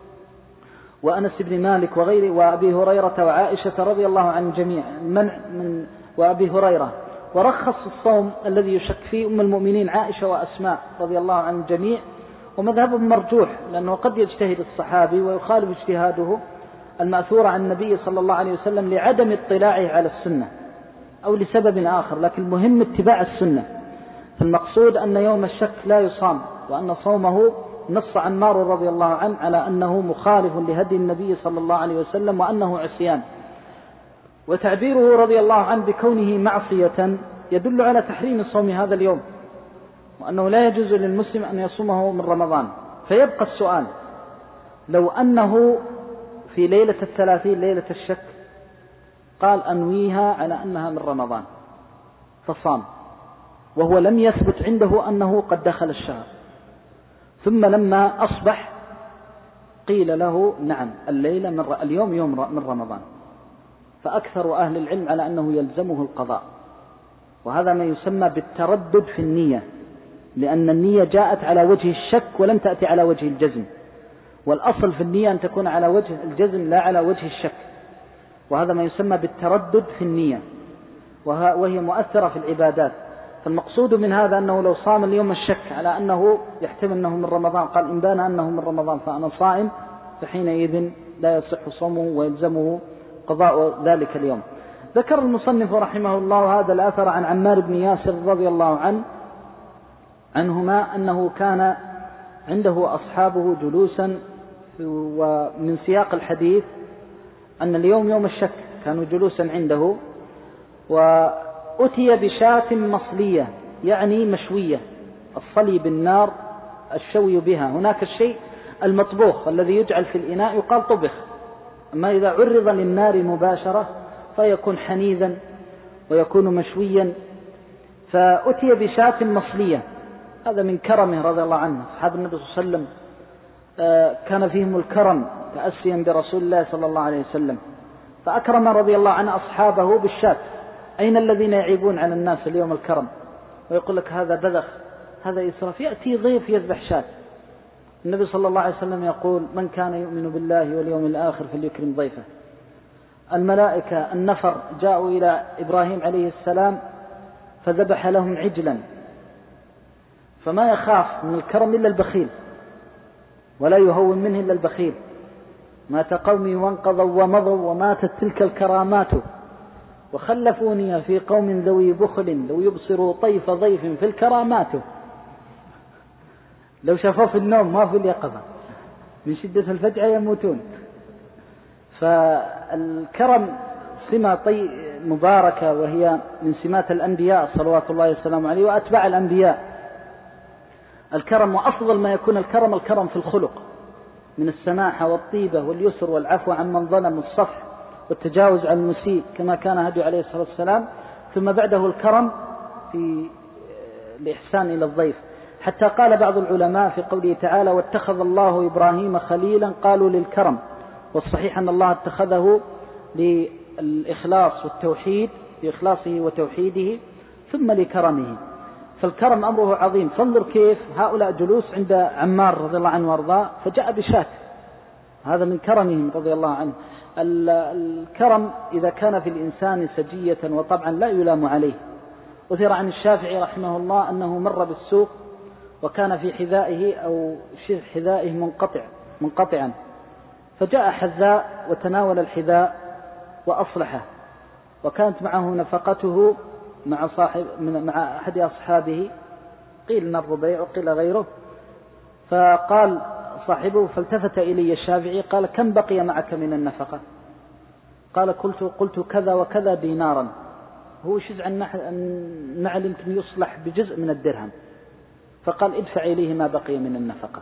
وأنس بن مالك وغيره وأبي هريرة وعائشة رضي الله عن الجميع المنع من وأبي هريرة. ورخص الصوم الذي يشك فيه أم المؤمنين عائشة وأسماء رضي الله عن الجميع. ومذهب مرجوح لأنه قد يجتهد الصحابي ويخالف اجتهاده المأثور عن النبي صلى الله عليه وسلم لعدم اطلاعه على السنة أو لسبب آخر، لكن المهم اتباع السنة. فالمقصود أن يوم الشك لا يصام، وأن صومه نص عمار رضي الله عنه على أنه مخالف لهدي النبي صلى الله عليه وسلم وأنه عصيان. وتعبيره رضي الله عنه بكونه معصية يدل على تحريم صوم هذا اليوم، وأنه لا يجوز للمسلم أن يصومه من رمضان. فيبقى السؤال، لو أنه في ليلة 30 ليلة الشك قال أنويها على أنها من رمضان فصام، وهو لم يثبت عنده أنه قد دخل الشهر، ثم لما أصبح قيل له نعم اليوم يوم من رمضان، فأكثر أهل العلم على أنه يلزمه القضاء. وهذا ما يسمى بالتردد في النية، لأن النية جاءت على وجه الشك ولم تأتي على وجه الجزم، والأصل في النية أن تكون على وجه الجزم لا على وجه الشك. وهذا ما يسمى بالتردد في النية، وهي مؤثرة في العبادات. فالمقصود من هذا أنه لو صام اليوم الشك على أنه يحتمل أنه من رمضان، قال إن بان أنه من رمضان فأنا صائم، فحينئذ لا يصح صومه ويلزمه قضاء ذلك اليوم. ذكر المصنف رحمه الله هذا الأثر عن عمار بن ياسر رضي الله عنهما أنه كان عنده أصحابه جلوسا، ومن سياق الحديث أن اليوم يوم الشك كانوا جلوسا عنده، وأتي بشاة مصلية يعني مشوية، الصلي بالنار الشوي بها. هناك الشيء المطبوخ الذي يجعل في الإناء يقال طبخ، أما إذا عرض للنار مباشرة فيكون حنيذا ويكون مشويا. فأتي بشاة مصلية، هذا من كرمه رضي الله عنه. أصحاب النبي صلى الله عليه وسلم كان فيهم الكرم تأسيا برسول الله صلى الله عليه وسلم، فأكرم رضي الله عنه أصحابه بالشاة. أين الذين يعيبون على الناس اليوم الكرم ويقول لك هذا بذخ هذا إسراف؟ يأتي ضيف يذبح شاة. النبي صلى الله عليه وسلم يقول من كان يؤمن بالله واليوم الآخر فليكرم ضيفه. الملائكة النفر جاءوا إلى إبراهيم عليه السلام فذبح لهم عجلا، فما يخاف من الكرم إلا البخيل، ولا يهون منه إلا البخيل. مات قومي وانقضوا ومضوا وماتت تلك الكرامات، وخلفوني في قوم ذوي بخل لو يبصروا طيف ضيف في الكرامات. لو شافوا في النوم ما في اليقظة، من شدة الفجعة يموتون. فالكرم سمة مباركة، وهي من سمات الأنبياء صلوات الله والسلام عليه وأتباع الأنبياء. الكرم وأفضل ما يكون الكرم في الخلق، من السماحة والطيبة واليسر والعفو عن من ظلم والصفح والتجاوز عن المسيء كما كان هدي عليه الصلاة والسلام. ثم بعده الكرم في الإحسان إلى الضيف، حتى قال بعض العلماء في قوله تعالى واتخذ الله إبراهيم خليلا قالوا للكرم، والصحيح أن الله اتخذه للإخلاص والتوحيد، لإخلاصه وتوحيده ثم لكرمه. فالكرم أمره عظيم. فانظر كيف هؤلاء جلوس عند عمار رضي الله عنه وارضاه فجاء بشاة، هذا من كرمهم رضي الله عنه. الكرم إذا كان في الإنسان سجية وطبعا لا يلام عليه. أثر عن الشافعي رحمه الله أنه مر بالسوق وكان في حذائه أو شبه حذائه منقطعا، فجاء حذاء وتناول الحذاء وأصلحه، وكانت معه نفقته مع أحد أصحابه، قيل من الربيع وقيل غيره. فقال صاحبه فالتفت إلي الشافعي قال كم بقي معك من النفقة؟ قال قلت كذا وكذا دينارا. هو شجع النعل يمكن يصلح بجزء من الدرهم، فقال ادفع إليه ما بقي من النفقة.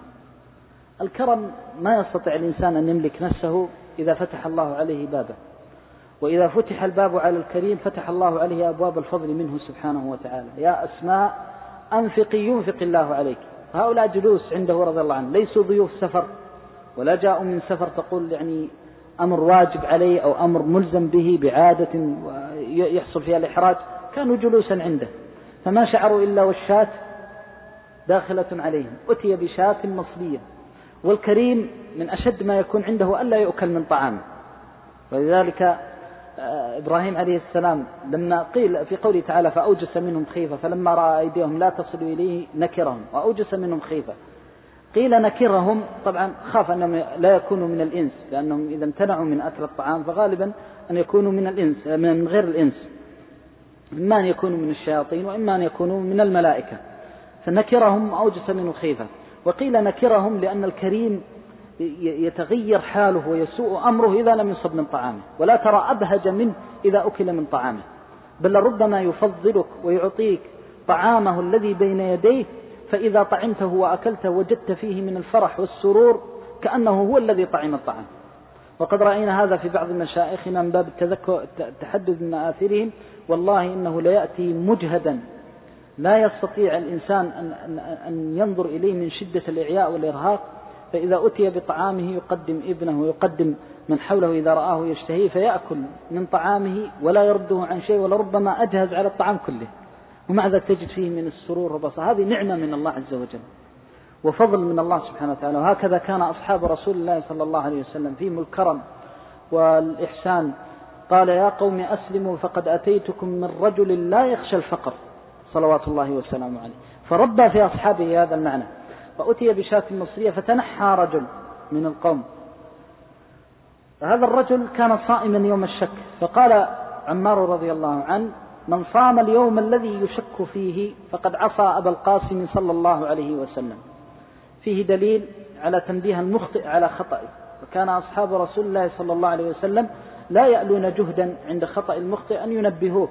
الكرم ما يستطيع الإنسان أن يملك نفسه إذا فتح الله عليه بابه، وإذا فتح الباب على الكريم فتح الله عليه أبواب الفضل منه سبحانه وتعالى. يا أسماء أنفقي ينفق الله عليك. هؤلاء جلوس عنده رضي الله عنه ليسوا ضيوف سفر ولا جاءوا من سفر تقول يعني أمر واجب عليه أو أمر ملزم به بعادة يحصل فيها الإحراج، كانوا جلوسا عنده فما شعروا إلا والشاة داخلة عليهم. أتي بشاة مصلية، والكريم من أشد ما يكون عنده ألا يؤكل من طعامه. ولذلك إبراهيم عليه السلام لما قيل في قوله تعالى فأوجس منهم خيفة فلما رأى أيديهم لا تصل إليه نكرهم وأوجس منهم خيفة، قيل نكرهم طبعا خاف أنهم لا يكونوا من الإنس، لأنهم إذا امتنعوا من أكل الطعام فغالبا أن يكونوا من الإنس من غير الإنس، إما أن يكونوا من الشياطين وإما أن يكونوا من الملائكة، فنكرهم أوجس منهم خيفة. وقيل نكرهم لأن الكريم يتغير حاله ويسوء أمره إذا لم يصب من طعامه، ولا ترى أبهج منه إذا أكل من طعامه، بل ربما يفضلك ويعطيك طعامه الذي بين يديه، فإذا طعمته وأكلته وجدت فيه من الفرح والسرور كأنه هو الذي طعم الطعام. وقد رأينا هذا في بعض مشايخنا من باب التحدث من مآثرهم، والله إنه ليأتي مجهدا لا يستطيع الإنسان أن ينظر إليه من شدة الإعياء والإرهاق، فإذا أتي بطعامه يقدم ابنه ويقدم من حوله إذا رآه يشتهيه فيأكل من طعامه ولا يرده عن شيء، ولربما أجهز على الطعام كله، ومع ذلك تجد فيه من السرور والبصر. هذه نعمة من الله عز وجل وفضل من الله سبحانه وتعالى. وهكذا كان أصحاب رسول الله صلى الله عليه وسلم فيهم الكرم والإحسان. قال يا قوم أسلموا فقد أتيتكم من رجل لا يخشى الفقر صلوات الله وسلامه عليه، فربى في أصحابه هذا المعنى. فأتي بشاة مصرية فتنحى رجل من القوم، هذا الرجل كان صائما يوم الشك، فقال عمار رضي الله عنه من صام اليوم الذي يشك فيه فقد عصى أبا القاسم صلى الله عليه وسلم. فيه دليل على تنبيه المخطئ على خطئه، وكان أصحاب رسول الله صلى الله عليه وسلم لا يألون جهدا عند خطأ المخطئ أن ينبهوه،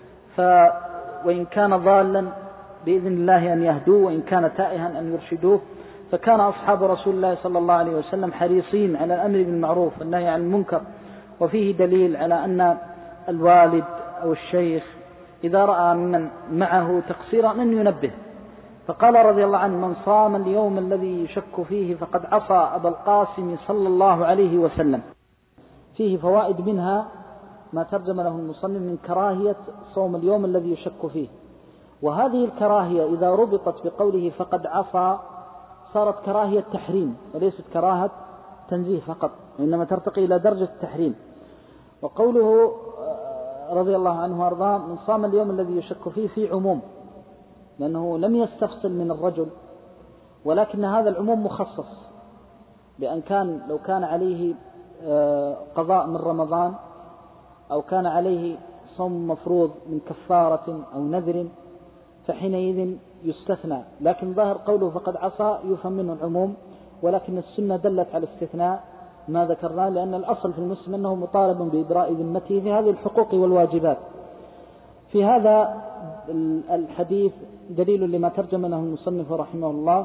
وإن كان ضالا بإذن الله أن يهدوه، وإن كان تائها أن يرشدوه. فكان أصحاب رسول الله صلى الله عليه وسلم حريصين على الأمر بالمعروف والنهي عن المنكر. وفيه دليل على أن الوالد أو الشيخ إذا رأى من معه تقصيرا أن ينبه. فقال رضي الله عنه من صام اليوم الذي يشك فيه فقد عصى أبا القاسم صلى الله عليه وسلم. فيه فوائد، منها ما ترجم له المصنف من كراهية صوم اليوم الذي يشك فيه، وهذه الكراهية إذا ربطت بقوله فقد عصى صارت كراهية تحريم وليست كراهة تنزيه فقط، وإنما ترتقي إلى درجة التحريم. وقوله رضي الله عنه وارضاه من صام اليوم الذي يشك فيه في عموم، لأنه لم يستفصل من الرجل، ولكن هذا العموم مخصص، لأن لو كان عليه قضاء من رمضان أو كان عليه صوم مفروض من كفارة أو نذر فحينئذ يستثنى، لكن ظاهر قوله فقد عصى يفهم منه العموم، ولكن السنة دلت على استثناء ما ذكرناه، لأن الأصل في المسلم أنه مطالب بإبراء ذمته في هذه الحقوق والواجبات. في هذا الحديث دليل لما ترجم له المصنف رحمه الله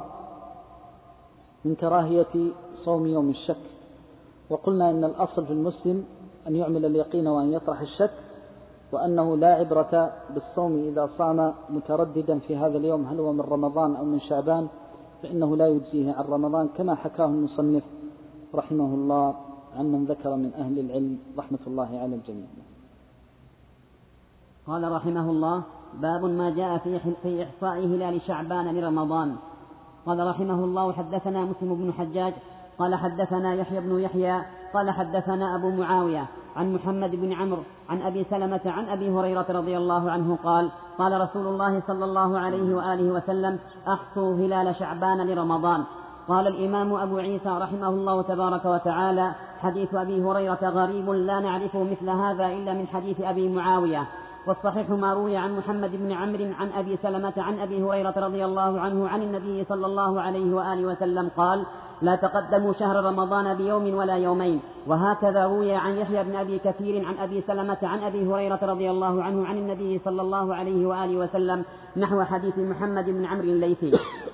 من كراهية صوم يوم الشك. وقلنا إن الأصل في المسلم أن يعمل اليقين وأن يطرح الشك، وأنه لا عبرة بالصوم إذا صام مترددا في هذا اليوم هل هو من رمضان أو من شعبان، فإنه لا يجزيه عن رمضان، كما حكاه المصنف رحمه الله عن من ذكر من أهل العلم رحمة الله على الجميع. قال رحمه الله: باب ما جاء في إحصاء هلال شعبان لرمضان. قال رحمه الله: حدثنا مسلم بن حجاج قال حدثنا يحيى بن يحيى قال حدثنا أبو معاوية عن محمد بن عمرو عن أبي سلمة عن أبي هريرة رضي الله عنه قال: قال رسول الله صلى الله عليه وآله وسلم: أحصوا هلال شعبان لرمضان. قال الإمام أبو عيسى رحمه الله تبارك وتعالى: حديث أبي هريرة غريب لا نعرفه مثل هذا إلا من حديث أبي معاوية، والصحيح ما روي عن محمد بن عمرو عن أبي سلمة عن أبي هريرة رضي الله عنه عن النبي صلى الله عليه وآله وسلم قال: لا تقدموا شهر رمضان بيوم ولا يومين. وهكذا روي عن يحيى بن أبي كثير عن أبي سلمة عن أبي هريرة رضي الله عنه عن النبي صلى الله عليه وآله وسلم نحو حديث محمد بن عمرو الليثي.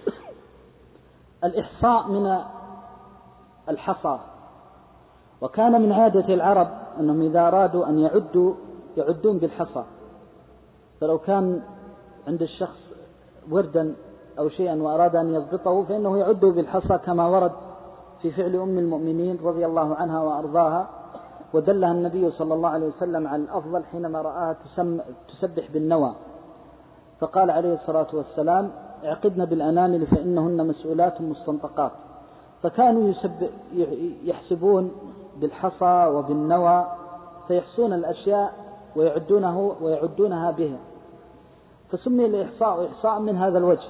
الإحصاء من الحصى، وكان من عادة العرب أنهم إذا أرادوا أن يعدون بالحصى، فلو كان عند الشخص وردا أو شيئا وأراد أن يضبطه فإنه يعد بالحصى، كما ورد في فعل أم المؤمنين رضي الله عنها وأرضاها، ودلها النبي صلى الله عليه وسلم على الأفضل حينما رآها تسبح بالنوى، فقال عليه الصلاة والسلام: اعقدن بالأنامل فإنهن مسؤولات مستنطقات. فكانوا يحسبون بالحصى وبالنوى، فيحصون الأشياء ويعدونها بها، فسمي الإحصاء إحصاء من هذا الوجه.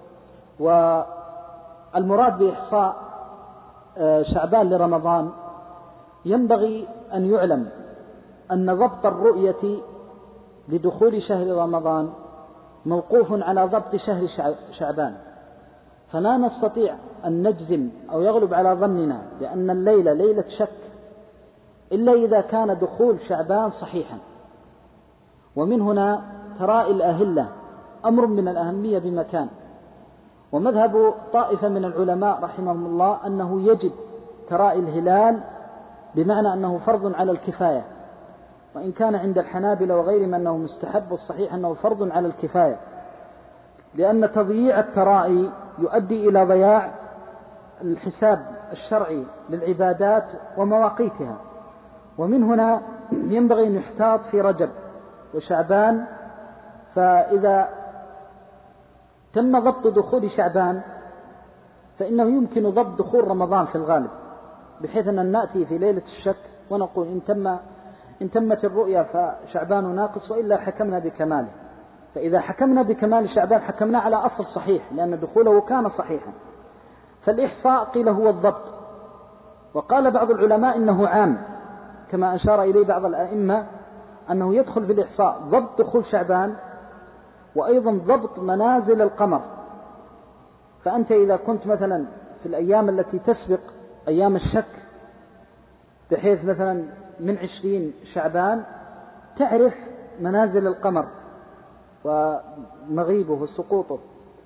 والمراد بإحصاء شعبان لرمضان ينبغي أن يعلم أن ضبط الرؤية لدخول شهر رمضان موقوف على ضبط شهر شعبان، فلا نستطيع أن نجزم أو يغلب على ظننا بأن الليلة ليلة شك إلا إذا كان دخول شعبان صحيحا. ومن هنا ترائي الأهلة أمر من الأهمية بمكان، ومذهب طائفة من العلماء رحمهم الله أنه يجب ترائي الهلال، بمعنى أنه فرض على الكفاية، وإن كان عند الحنابلة وغيرهم أنه مستحب، والصحيح أنه فرض على الكفاية، لأن تضييع الترائي يؤدي إلى ضياع الحساب الشرعي للعبادات ومواقيتها. ومن هنا ينبغي أن يحتاط في رجب وشعبان، فإذا تم ضبط دخول شعبان فإنه يمكن ضبط دخول رمضان في الغالب، بحيث أن نأتي في ليلة الشك ونقول إن تمت الرؤيا فشعبان ناقص، وإلا حكمنا بكماله. فإذا حكمنا بكمال شعبان حكمنا على أصل صحيح، لأن دخوله كان صحيحا. فالإحصاء قيل هو الضبط، وقال بعض العلماء إنه عام، كما أشار إليه بعض الأئمة أنه يدخل في الإحصاء ضبط دخول شعبان، وأيضا ضبط منازل القمر. فأنت إذا كنت مثلا في الأيام التي تسبق أيام الشك، بحيث مثلا من 20 شعبان تعرف منازل القمر ومغيبه وسقوطه،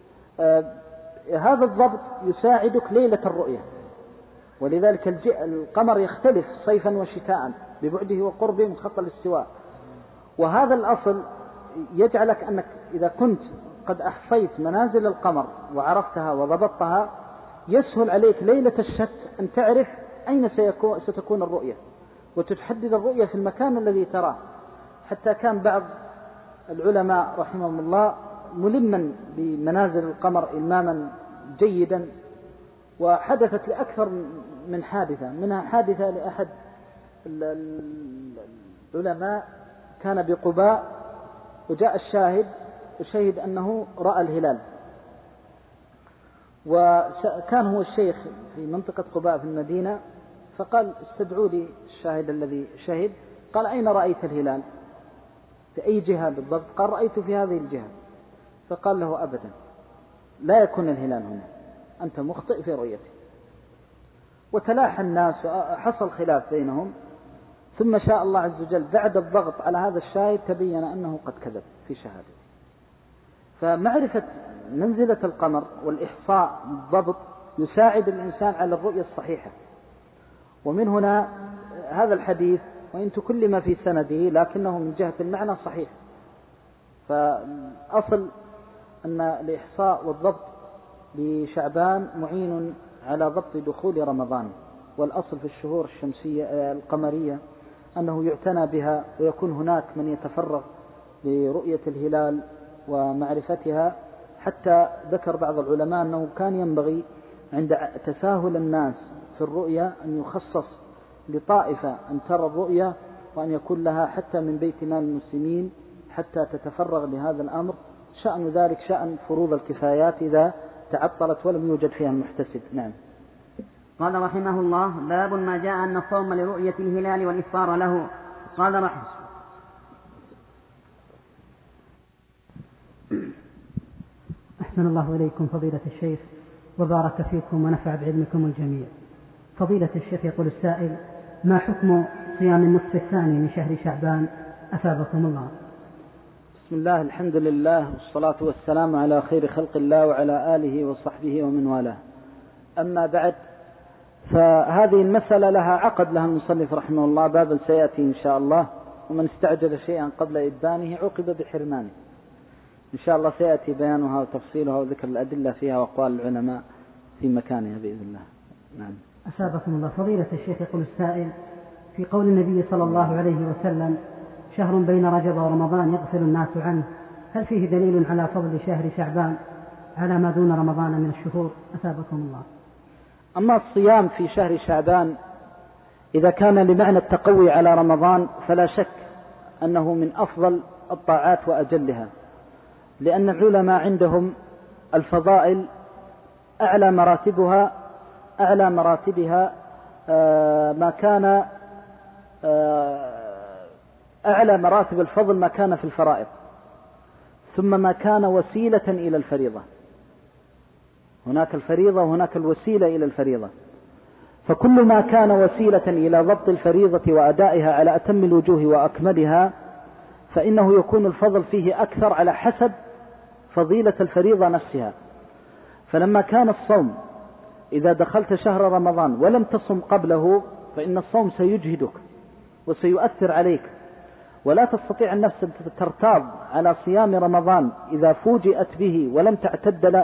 هذا الضبط يساعدك ليلة الرؤية. ولذلك القمر يختلف صيفا وشتاء ببعده وقربه من خط الاستواء، وهذا الأصل يجعلك أنك إذا كنت قد أحصيت منازل القمر وعرفتها وضبطتها، يسهل عليك ليلة الشك أن تعرف أين ستكون الرؤية، وتحدد الرؤية في المكان الذي تراه. حتى كان بعض العلماء رحمهم الله ملما بمنازل القمر إلماما جيدا، وحدثت لأكثر من حادثة، منها حادثة لأحد العلماء كان بقباء، وجاء الشاهد وشهد أنه رأى الهلال، وكان هو الشيخ في منطقة قباء في المدينة، فقال: استدعوا لي الشاهد الذي شهد. قال: أين رأيت الهلال؟ في أي جهة بالضبط؟ قال: رأيت في هذه الجهة. فقال له: أبدا، لا يكون الهلال هنا، أنت مخطئ في رؤيته. وتلاحى الناس وحصل خلاف بينهم، ثم شاء الله عز وجل بعد الضغط على هذا الشاهد تبين أنه قد كذب في شهادته. فمعرفة منزلة القمر والإحصاء بالضبط يساعد الإنسان على الرؤية الصحيحة. ومن هنا هذا الحديث وإن تكلم في سنده لكنه من جهة المعنى صحيح. فأصل أن الإحصاء والضبط بشعبان معين على ضبط دخول رمضان، والأصل في الشهور الشمسية القمرية أنه يعتنى بها، ويكون هناك من يتفرغ لرؤية الهلال ومعرفتها، حتى ذكر بعض العلماء أنه كان ينبغي عند تساهل الناس في الرؤية أن يخصص لطائفة أن ترى الرؤية، وأن يكون لها حتى من بيت مال المسلمين حتى تتفرغ لهذا الأمر. شأن ذلك شأن فروض الكفايات إذا تعطلت ولم يوجد فيها المحتسب. نعم. قال رحمه الله: باب ما جاء أن الصوم لرؤية الهلال والإفطار له. قال أحسن الله إليكم فضيلة الشيخ وبارك فيكم ونفع بعلمكم الجميع. فضيلة الشيخ يقول السائل: ما حكم صيام النصف الثاني من شهر شعبان أثابكم الله؟ بسم الله، الحمد لله، والصلاة والسلام على خير خلق الله وعلى آله وصحبه ومن والاه. أما بعد، فهذه المسألة لها عقد لها المصنف رحمه الله، باب سيأتي إن شاء الله، ومن استعجل شيئا قبل إبانه عوقب بحرمانه. إن شاء الله سيأتي بيانها وتفصيلها وذكر الأدلة فيها وأقوال العلماء في مكانها بإذن الله. نعم. أثابكم الله. فضيلة الشيخ يقول السائل: في قول النبي صلى الله عليه وسلم: شهر بين رجب ورمضان يغفل الناس عنه، هل فيه دليل على فضل شهر شعبان على ما دون رمضان من الشهور؟ أثابكم الله. أما الصيام في شهر شعبان إذا كان لمعنى التقوي على رمضان فلا شك أنه من أفضل الطاعات وأجلها، لأن العلماء عندهم الفضائل أعلى مراتبها ما كان أعلى مراتب الفضل ما كان في الفرائض، ثم ما كان وسيلة إلى الفريضة. هناك الفريضة وهناك الوسيلة إلى الفريضة، فكل ما كان وسيلة إلى ضبط الفريضة وأدائها على أتم الوجوه وأكملها فإنه يكون الفضل فيه أكثر على حسب فضيلة الفريضة نفسها. فلما كان الصوم إذا دخلت شهر رمضان ولم تصم قبله فإن الصوم سيجهدك وسيؤثر عليك، ولا تستطيع النفس أن ترتاض على صيام رمضان إذا فوجئت به ولم تعتد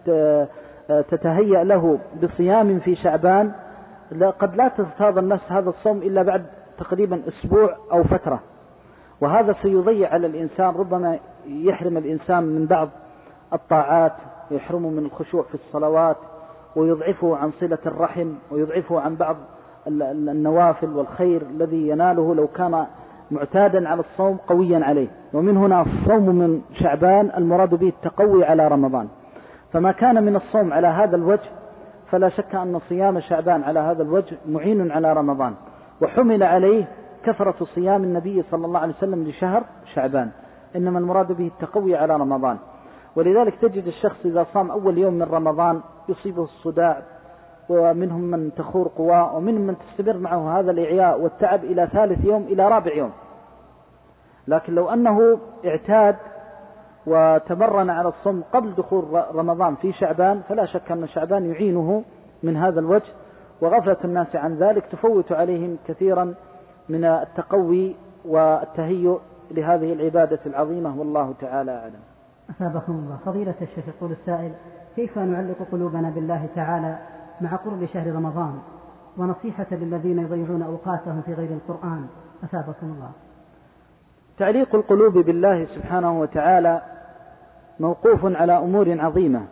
تتهيأ له بصيام في شعبان. قد لا ترتاض النفس هذا الصوم إلا بعد تقريبا أسبوع أو فترة، وهذا سيضيع على الإنسان، ربما يحرم الإنسان من بعض الطاعات، ويحرمه من الخشوع في الصلوات، ويضعفه عن صلة الرحم، ويضعفه عن بعض النوافل والخير الذي يناله لو كان معتادا على الصوم قويا عليه. ومن هنا الصوم من شعبان المراد به التقوي على رمضان. فما كان من الصوم على هذا الوجه فلا شك أن صيام شعبان على هذا الوجه معين على رمضان، وحمل عليه كثرة صيام النبي صلى الله عليه وسلم لشهر شعبان، إنما المراد به التقوي على رمضان. ولذلك تجد الشخص إذا صام أول يوم من رمضان يصيبه الصداع، ومنهم من تخور قواه، ومنهم من تستمر معه هذا الإعياء والتعب إلى ثالث يوم إلى رابع يوم. لكن لو أنه اعتاد وتمرن على الصوم قبل دخول رمضان في شعبان فلا شك أن شعبان يعينه من هذا الوجه، وغفلة الناس عن ذلك تفوت عليهم كثيرا من التقوي والتهيؤ لهذه العبادة العظيمة، والله تعالى أعلم. أثابكم الله. فضيلة الشيخ يقول السائل: كيف نعلق قلوبنا بالله تعالى مع قرب شهر رمضان، ونصيحة للذين يضيعون أوقاتهم في غير القرآن؟ أثابكم الله. تعليق القلوب بالله سبحانه وتعالى موقوف على أمور عظيمة،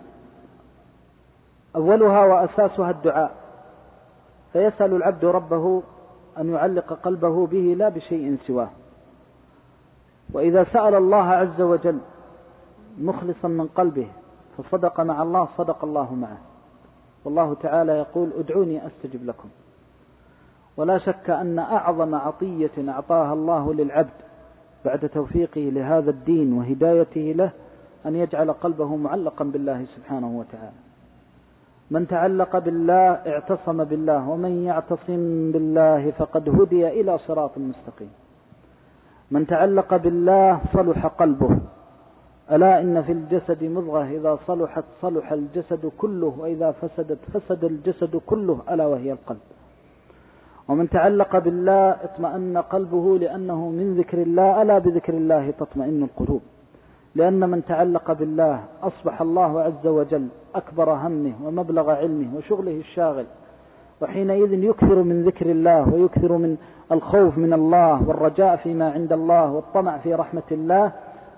أولها وأساسها الدعاء، فيسأل العبد ربه أن يعلق قلبه به لا بشيء سواه. وإذا سأل الله عز وجل مخلصا من قلبه فصدق مع الله صدق الله معه، والله تعالى يقول: ادعوني أستجب لكم. ولا شك أن أعظم عطية أعطاها الله للعبد بعد توفيقه لهذا الدين وهدايته له أن يجعل قلبه معلقا بالله سبحانه وتعالى. من تعلق بالله اعتصم بالله، ومن يعتصم بالله فقد هدي إلى صراط مستقيم. من تعلق بالله صلح قلبه. ألا إن في الجسد مضغة إذا صلحت صلح الجسد كله، وإذا فسدت فسد الجسد كله، ألا وهي القلب. ومن تعلق بالله اطمأن قلبه لأنه من ذكر الله، ألا بذكر الله تطمئن القلوب. لأن من تعلق بالله أصبح الله عز وجل أكبر همه ومبلغ علمه وشغله الشاغل، وحينئذ يكثر من ذكر الله، ويكثر من الخوف من الله والرجاء فيما عند الله والطمع في رحمة الله،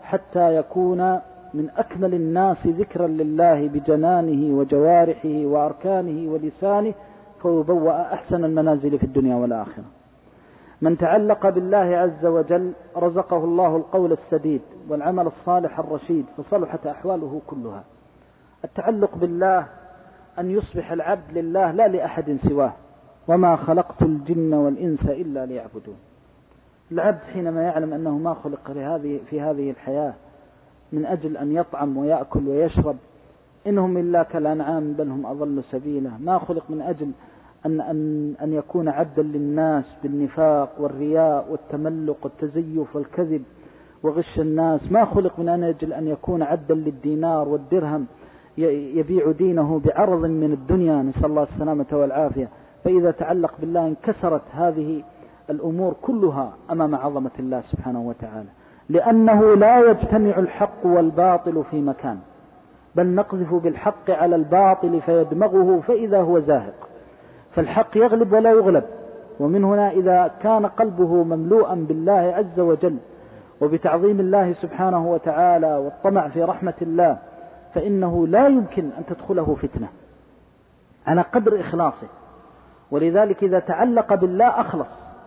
حتى يكون من أكمل الناس ذكرا لله بجنانه وجوارحه وأركانه ولسانه، فيبوأ أحسن المنازل في الدنيا والآخرة. من تعلق بالله عز وجل رزقه الله القول السديد والعمل الصالح الرشيد، فصلحت أحواله كلها. التعلق بالله أن يصبح العبد لله لا لأحد سواه، وما خلقت الجن والإنس إلا ليعبدون. العبد حينما يعلم أنه ما خلق في هذه الحياة من أجل أن يطعم ويأكل ويشرب، إنهم إلا كالأنعام بل هم أضل سبيلا، ما خلق من أجل أن يكون عبدا للناس بالنفاق والرياء والتملق والتزيف والكذب وغش الناس، ما خلق من أجل أن يكون عبدا للدينار والدرهم يبيع دينه بعرض من الدنيا، نسأل الله السلامة والعافية. فإذا تعلق بالله انكسرت هذه الأمور كلها أمام عظمة الله سبحانه وتعالى، لأنه لا يجتمع الحق والباطل في مكان، بل نقذف بالحق على الباطل فيدمغه فإذا هو زاهق، فالحق يغلب ولا يغلب. ومن هنا إذا كان قلبه مملوءا بالله عز وجل وبتعظيم الله سبحانه وتعالى والطمع في رحمة الله، فإنه لا يمكن أن تدخله فتنة على قدر إخلاصه. ولذلك إذا تعلق بالله أخلص،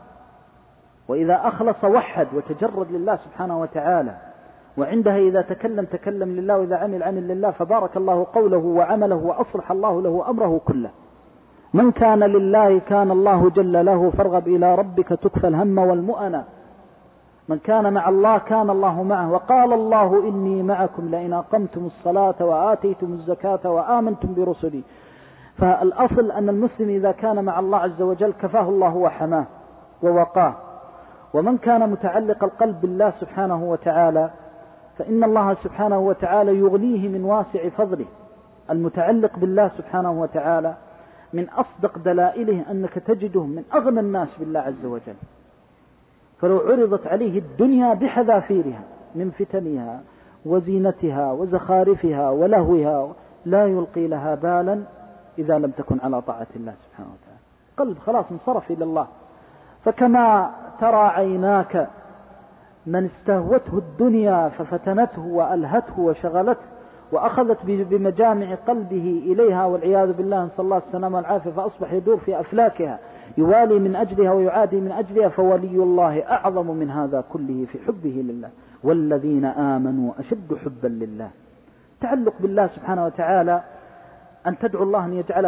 وإذا أخلص وحد وتجرد لله سبحانه وتعالى، وعندها إذا تكلم لله، وإذا عمل لله، فبارك الله قوله وعمله وأصلح الله له أمره كله. من كان لله كان الله جل له، فارغب إلى ربك تكفى الهم والمؤنة. من كان مع الله كان الله معه، وقال الله إني معكم لئن أقمتم الصلاة وآتيتم الزكاة وآمنتم برسلي. فالأصل أن المسلم إذا كان مع الله عز وجل كفاه الله وحماه ووقاه. ومن كان متعلق القلب بالله سبحانه وتعالى فإن الله سبحانه وتعالى يغنيه من واسع فضله. المتعلق بالله سبحانه وتعالى من أصدق دلائله أنك تجده من أغنى الناس بالله عز وجل. فلو عرضت عليه الدنيا بحذافيرها من فتنها وزينتها وزخارفها ولهوها لا يلقي لها بالا إذا لم تكن على طاعة الله سبحانه وتعالى. قلب خلاص انصرف إلى الله. فكما ترى عيناك من استهوته الدنيا ففتنته وألهته وشغلته وأخذت بمجامع قلبه إليها والعياذ بالله، نسأل الله السلامة والعافية، فأصبح يدور في أفلاكها يوالي من أجلها ويعادي من أجلها، فولي الله أعظم من هذا كله في حبه لله، والذين آمنوا أشد حبا لله. تعلق بالله سبحانه وتعالى أن تدعو الله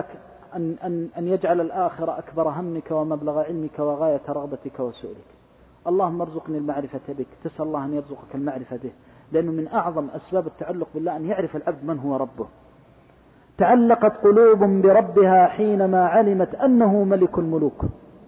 أن يجعل الآخرة أكبر همك ومبلغ علمك وغاية رغبتك وسؤلك. اللهم ارزقني المعرفة بك، تسأل الله أن يرزقك المعرفة به، لأنه من أعظم أسباب التعلق بالله أن يعرف العبد من هو ربه. تعلقت قلوب بربها حينما علمت أنه ملك الملوك،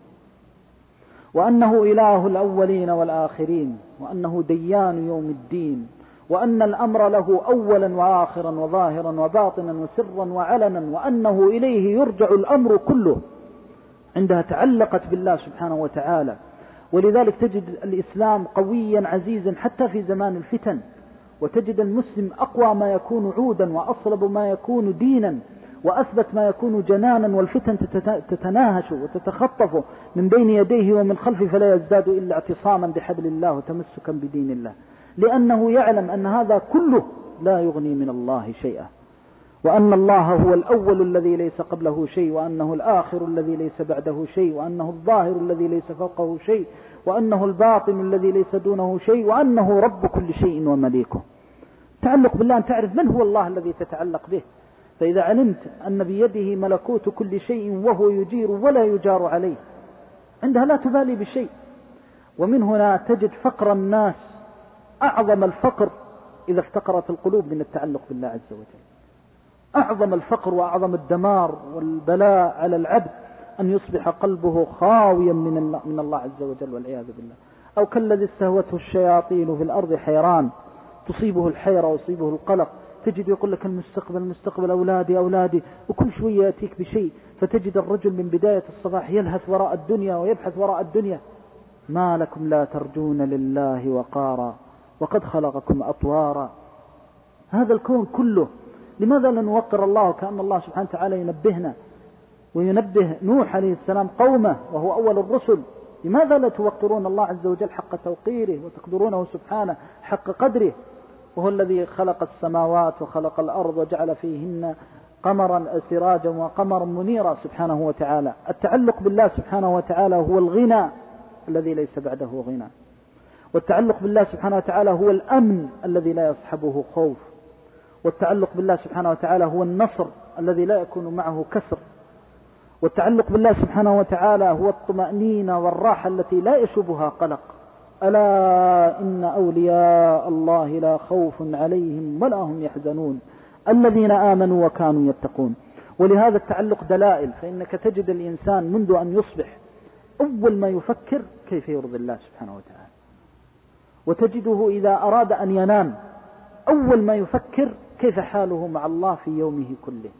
وأنه إله الأولين والآخرين، وأنه ديان يوم الدين، وأن الأمر له أولا وآخرا وظاهرا وباطنا وسرا وعلنا، وأنه إليه يرجع الأمر كله. عندها تعلقت بالله سبحانه وتعالى. ولذلك تجد الإسلام قويا عزيزا حتى في زمان الفتن، وتجد المسلم أقوى ما يكون عودا وأصلب ما يكون دينا وأثبت ما يكون جنانا، والفتن تتناهش وتتخطف من بين يديه ومن خلفه، فلا يزداد إلا اعتصاما بحبل الله وتمسكا بدين الله، لأنه يعلم أن هذا كله لا يغني من الله شيئا، وأن الله هو الأول الذي ليس قبله شيء، وأنه الآخر الذي ليس بعده شيء، وأنه الظاهر الذي ليس فوقه شيء، وأنه الباطن الذي ليس دونه شيء، وأنه رب كل شيء ومليكه. تعلق بالله أن تعرف من هو الله الذي تتعلق به. فإذا علمت أن بيده ملكوت كل شيء وهو يجير ولا يجار عليه، عندها لا تبالي بشيء. ومن هنا تجد فقر الناس أعظم الفقر إذا افتقرت القلوب من التعلق بالله عز وجل. أعظم الفقر وأعظم الدمار والبلاء على العبد أن يصبح قلبه خاويا من الله عز وجل والعياذ بالله. أو كالذي استهوته الشياطين في الأرض حيران، تصيبه الحيرة ويصيبه القلق، تجد يقول لك المستقبل أولادي، وكل شوية يأتيك بشيء، فتجد الرجل من بداية الصباح يلهث وراء الدنيا ويبحث وراء الدنيا. ما لكم لا ترجون لله وقارا وقد خلقكم أطوارا. هذا الكون كله لماذا لا نوقر الله؟ كأن الله سبحانه وتعالى ينبهنا وينبه نوح عليه السلام قومه وهو أول الرسل، لماذا لا توقرون الله عز وجل حق توقيره وتقدرونه سبحانه حق قدره، وهو الذي خلق السماوات وخلق الأرض وجعل فيهن قمرا سراجا وقمرا منيرا سبحانه وتعالى. التعلق بالله سبحانه وتعالى هو الغنى الذي ليس بعده غنى، والتعلق بالله سبحانه وتعالى هو الأمن الذي لا يصحبه خوف، والتعلق بالله سبحانه وتعالى هو النصر الذي لا يكون معه كسر، والتعلق بالله سبحانه وتعالى هو الطمأنينة والراحة التي لا يشوبها قلق. ألا إن أولياء الله لا خوف عليهم ولا هم يحزنون الذين آمنوا وكانوا يتقون. ولهذا التعلق دلائل، فإنك تجد الإنسان منذ أن يصبح أول ما يفكر كيف يرضي الله سبحانه وتعالى، وتجده إذا أراد أن ينام أول ما يفكر كيف حاله مع الله في يومه كله،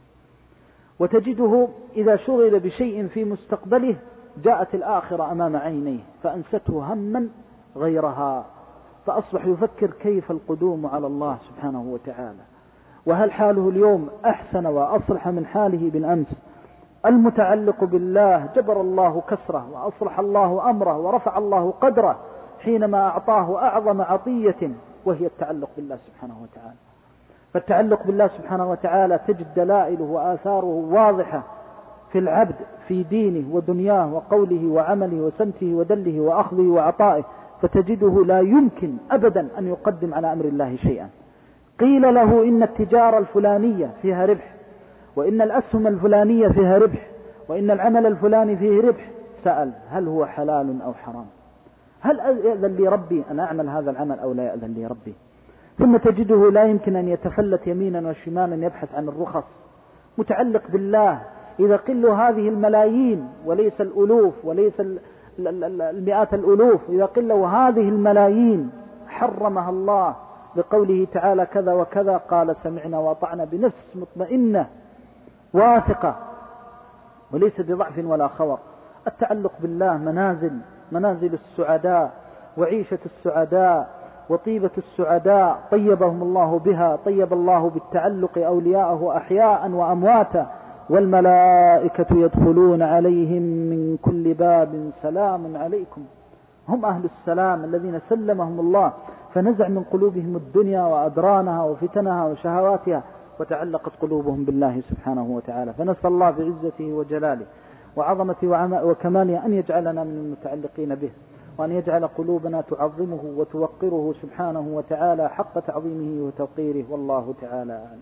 وتجده إذا شغل بشيء في مستقبله جاءت الآخرة أمام عينيه فأنسته هما غيرها، فأصبح يفكر كيف القدوم على الله سبحانه وتعالى، وهل حاله اليوم أحسن وأصلح من حاله بالأمس. المتعلق بالله جبر الله كسره وأصلح الله أمره ورفع الله قدره حينما أعطاه أعظم عطية وهي التعلق بالله سبحانه وتعالى. فالتعلق بالله سبحانه وتعالى تجد دلائله وآثاره واضحة في العبد في دينه ودنياه وقوله وعمله وسمته ودله وأخذه وعطائه، فتجده لا يمكن أبدا أن يقدم على أمر الله شيئا. قيل له إن التجارة الفلانية فيها ربح، وإن الأسهم الفلانية فيها ربح، وإن العمل الفلاني فيه ربح، سأل هل هو حلال أو حرام؟ هل يأذن لي ربي أن أعمل هذا العمل أو لا يأذن لي ربي؟ ثم تجده لا يمكن أن يتفلت يمينا وشمالا يبحث عن الرخص. متعلق بالله إذا قل هذه الملايين وليس الألوف وليس المئات الألوف، إذا قل هذه الملايين حرمها الله بقوله تعالى كذا وكذا، قال سمعنا وأطعنا بنفس مطمئنة واثقة وليس بضعف ولا خور. التعلق بالله منازل السعداء وعيشة السعداء وطيبة السعداء طيبهم الله بها، طيب الله بالتعلق أولياءه أحياء وأمواتا، والملائكة يدخلون عليهم من كل باب سلام عليكم. هم أهل السلام الذين سلمهم الله فنزع من قلوبهم الدنيا وأدرانها وفتنها وشهواتها، وتعلقت قلوبهم بالله سبحانه وتعالى. فنسأل الله بعزته وجلاله وعظمته وكماله أن يجعلنا من المتعلقين به، وأن يجعل قلوبنا تعظمه وتوقره سبحانه وتعالى حق تعظيمه وتوقيره، والله تعالى أعلم.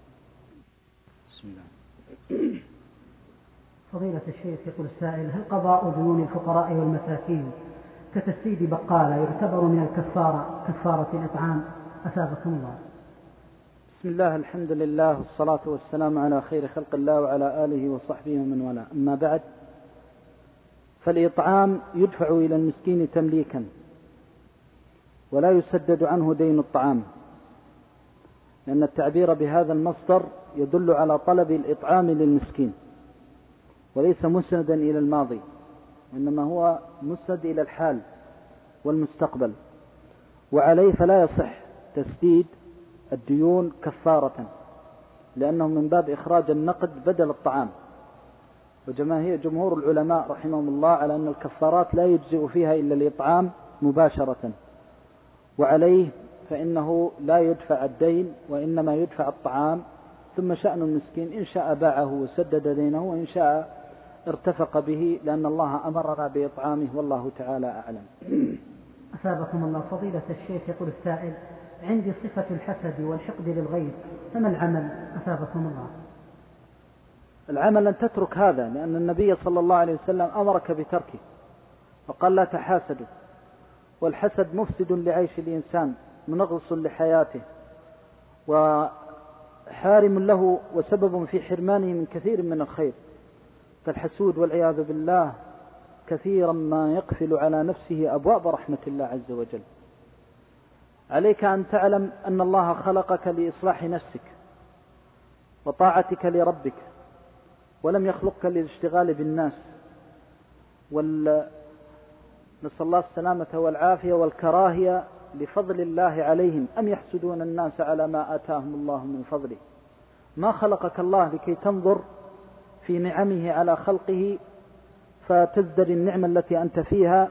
بسم الله. فضيلة الشيخ يقول السائل: هل قضاء ديون الفقراء والمساكين كتسديد بقالة يعتبر من الكفارة كفارة الإطعام؟ أثابكم الله. بسم الله، الحمد لله والصلاة والسلام على خير خلق الله وعلى آله وصحبه ومن والاه. أما بعد، فالإطعام يدفع إلى المسكين تمليكا ولا يسدد عنه دين الطعام، لأن التعبير بهذا المصدر يدل على طلب الإطعام للمسكين وليس مسندا إلى الماضي، وإنما هو مسند إلى الحال والمستقبل، وعليه فلا يصح تسديد الديون كفارة، لأنه من باب إخراج النقد بدل الطعام. وجمهور العلماء رحمهم الله على أن الكفارات لا يجزئ فيها إلا الإطعام مباشرة، وعليه فإنه لا يدفع الدين وإنما يدفع الطعام، ثم شأن المسكين إن شاء باعه وسدد دينه، وإن شاء ارتفق به، لأن الله أمرنا بإطعامه، والله تعالى أعلم. أثابكم الله. فضيلة الشيخ يقول السائل: عندي صفة الحسد والحقد للغير، فما العمل؟ أثابكم الله. العمل أن تترك هذا، لأن النبي صلى الله عليه وسلم أمرك بتركه وقال لا تحاسدوا، والحسد مفسد لعيش الإنسان منغص لحياته وحارم له وسبب في حرمانه من كثير من الخير. فالحسود والعياذ بالله كثيرا ما يقفل على نفسه أبواب رحمة الله عز وجل. عليك أن تعلم أن الله خلقك لإصلاح نفسك وطاعتك لربك، ولم يخلقك للاشتغال بالناس. نسأل الله السلامة والعافية والكراهية لفضل الله عليهم، أم يحسدون الناس على ما آتاهم الله من فضله. ما خلقك الله لكي تنظر في نعمه على خلقه فتزدري النعمة التي أنت فيها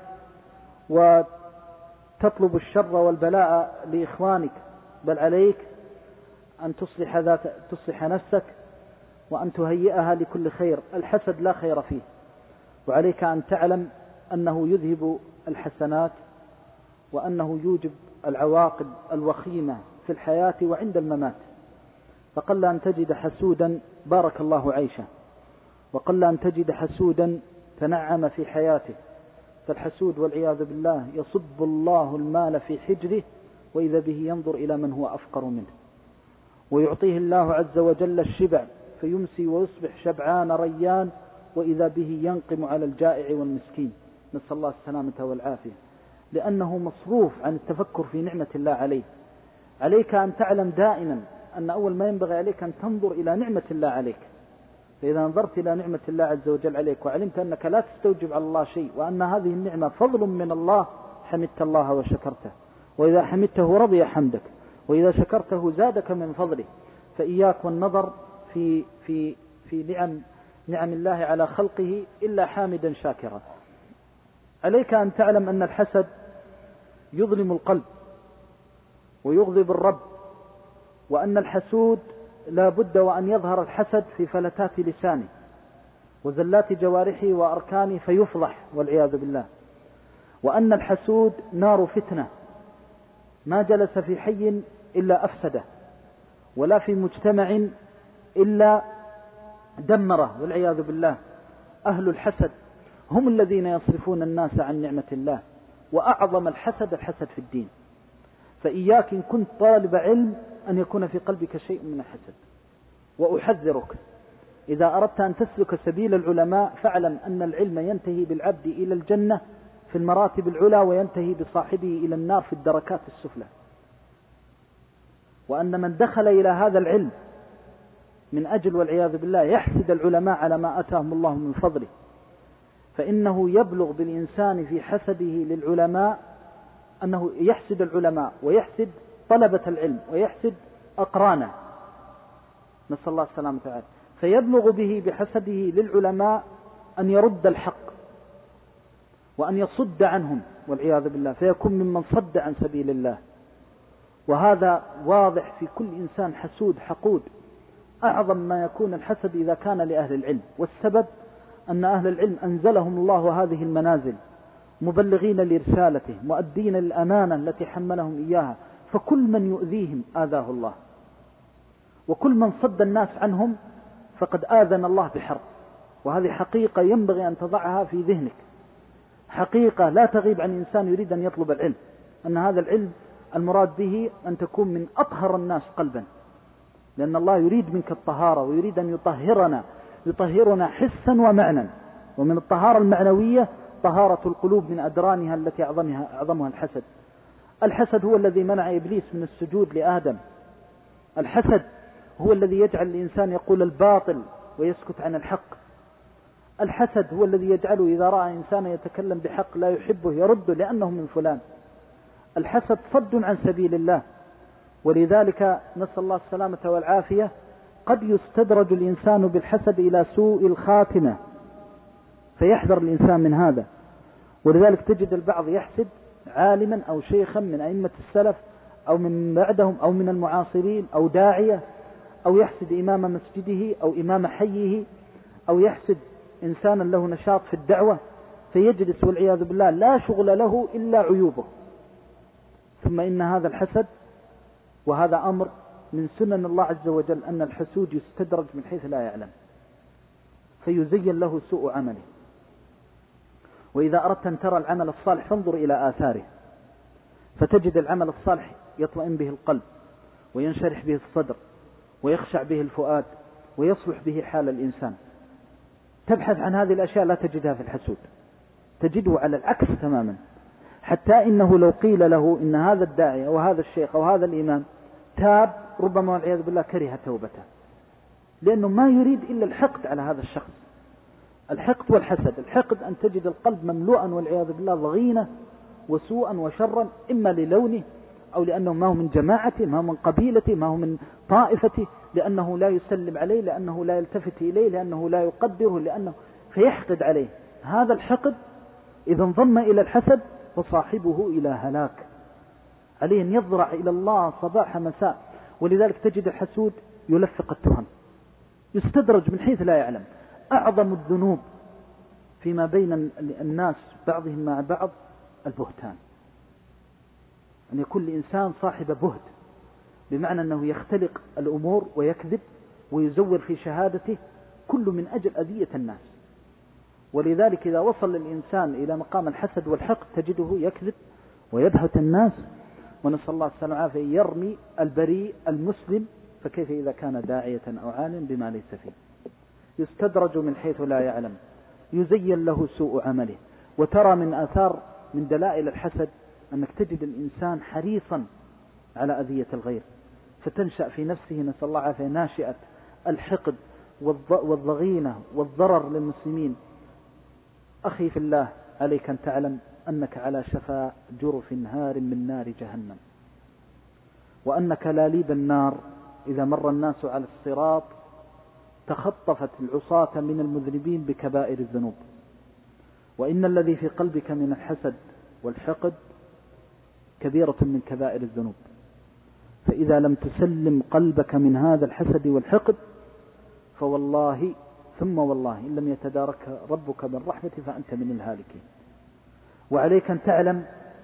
وتطلب الشر والبلاء لإخوانك، بل عليك أن تصلح نفسك وأن تهيئها لكل خير. الحسد لا خير فيه، وعليك أن تعلم أنه يذهب الحسنات وأنه يوجب العواقب الوخيمة في الحياة وعند الممات. فقل أن تجد حسودا بارك الله عيشه، وقل أن تجد حسودا تنعم في حياته. فالحسود والعياذ بالله يصب الله المال في حجره، وإذا به ينظر إلى من هو أفقر منه، ويعطيه الله عز وجل الشبع فيمسي ويصبح شبعان ريان، وإذا به ينقم على الجائع والمسكين، نسأل الله السلامة والعافية، لأنه مصروف عن التفكر في نعمة الله عليه. عليك أن تعلم دائما أن أول ما ينبغي عليك أن تنظر إلى نعمة الله عليك. فإذا نظرت إلى نعمة الله عز وجل عليك وعلمت أنك لا تستوجب على الله شيء، وأن هذه النعمة فضل من الله، حمدت الله وشكرته، وإذا حمدته رضي حمدك، وإذا شكرته زادك من فضله. فإياك والنظر في نعم الله على خلقه إلا حامدا شاكرا. عليك أن تعلم أن الحسد يظلم القلب ويغضب الرب، وأن الحسود لا بد وأن يظهر الحسد في فلتات لسانه وزلات جوارحه وأركانه فيفضح والعياذ بالله، وأن الحسود نار فتنة ما جلس في حي إلا أفسده، ولا في مجتمع إلا دمره والعياذ بالله. أهل الحسد هم الذين يصرفون الناس عن نعمة الله، وأعظم الحسد في الدين. فإياك إن كنت طالب علم أن يكون في قلبك شيء من الحسد، وأحذرك إذا أردت أن تسلك سبيل العلماء فاعلم أن العلم ينتهي بالعبد إلى الجنة في المراتب العلى، وينتهي بصاحبه إلى النار في الدركات السفلى، وأن من دخل إلى هذا العلم من أجل والعياذ بالله يحسد العلماء على ما أتاهم الله من فضله، فإنه يبلغ بالإنسان في حسده للعلماء أنه يحسد العلماء ويحسد طلبة العلم ويحسد أقرانه، نسأل الله السلامة والعافية. فيبلغ به بحسده للعلماء أن يرد الحق وأن يصد عنهم والعياذ بالله، فيكون ممن صد عن سبيل الله. وهذا واضح في كل إنسان حسود حقود. أعظم ما يكون الحسد إذا كان لأهل العلم، والسبب أن أهل العلم أنزلهم الله هذه المنازل مبلغين لرسالته مؤدين للأمانة التي حملهم إياها، فكل من يؤذيهم آذاه الله، وكل من صد الناس عنهم فقد آذن الله بحرب. وهذه حقيقة ينبغي أن تضعها في ذهنك، حقيقة لا تغيب عن إنسان يريد أن يطلب العلم، أن هذا العلم المراد به أن تكون من أطهر الناس قلبا، لأن الله يريد منك الطهارة ويريد أن يطهرنا حسا ومعنى. ومن الطهارة المعنوية طهارة القلوب من أدرانها التي أعظمها الحسد. الحسد هو الذي منع إبليس من السجود لآدم. الحسد هو الذي يجعل الإنسان يقول الباطل ويسكت عن الحق. الحسد هو الذي يجعله إذا رأى إنسانا يتكلم بحق لا يحبه يرده لأنه من فلان. الحسد صد عن سبيل الله، ولذلك نسأل الله السلامة والعافية. قد يستدرج الإنسان بالحسد إلى سوء الخاتمة، فيحذر الإنسان من هذا. ولذلك تجد البعض يحسد عالما أو شيخا من أئمة السلف أو من بعدهم أو من المعاصرين أو داعية، أو يحسد إمام مسجده أو إمام حيه، أو يحسد إنسانا له نشاط في الدعوة، فيجلس والعياذ بالله لا شغل له إلا عيوبه. ثم إن هذا الحسد، وهذا أمر من سنن الله عز وجل، أن الحسود يستدرج من حيث لا يعلم فيزين له سوء عمله. وإذا أردت أن ترى العمل الصالح فانظر إلى آثاره، فتجد العمل الصالح يطمئن به القلب وينشرح به الصدر ويخشع به الفؤاد ويصلح به حال الإنسان. تبحث عن هذه الأشياء لا تجدها في الحسود، تجده على العكس تماما. حتى إنه لو قيل له إن هذا الداعية أو هذا الشيخ أو هذا الإمام تاب، ربما والعياذ بالله كره توبته، لأنه ما يريد إلا الحقد على هذا الشخص. الحقد والحسد، الحقد أن تجد القلب مملوءا والعياذ بالله ضغينة وسوءا وشرا، إما للونه أو لأنه ما هو من جماعته، ما هو من قبيلته، ما هو من طائفته، لأنه لا يسلم عليه، لأنه لا يلتفت إليه، لأنه لا يقدره، لأنه فيحقد عليه. هذا الحقد إذا انضم إلى الحسد فصاحبه إلى هلاك، عليه أن يضرع إلى الله صباح مساء. ولذلك تجد الحسود يلفق التهم، يستدرج من حيث لا يعلم. أعظم الذنوب فيما بين الناس بعضهم مع بعض البهتان، أن يكون الإنسان صاحب بهت، بمعنى أنه يختلق الأمور ويكذب ويزور في شهادته، كل من أجل أذية الناس. ولذلك إذا وصل الإنسان إلى مقام الحسد والحقد تجده يكذب ويبهت الناس، ونسأل الله السلامة والعافية، يرمي البريء المسلم، فكيف إذا كان داعية أو عالم بما ليس فيه. يستدرج من حيث لا يعلم، يزين له سوء عمله. وترى من آثار من دلائل الحسد أنك تجد الإنسان حريصا على أذية الغير، فتنشأ في نفسه نسأل الله العافية ناشئة الحقد والضغينة والضرر للمسلمين. أخي في الله، عليك أن تعلم أنك على شفا جرف هار من نار جهنم، وأنك لاليب النار إذا مر الناس على الصراط تخطفت العصاة من المذنبين بكبائر الذنوب. وإن الذي في قلبك من الحسد والحقد كبيرة من كبائر الذنوب، فإذا لم تسلم قلبك من هذا الحسد والحقد فوالله ثم والله إن لم يتدارك ربك بالرحمة فأنت من الهالكين. وعليك أن تعلم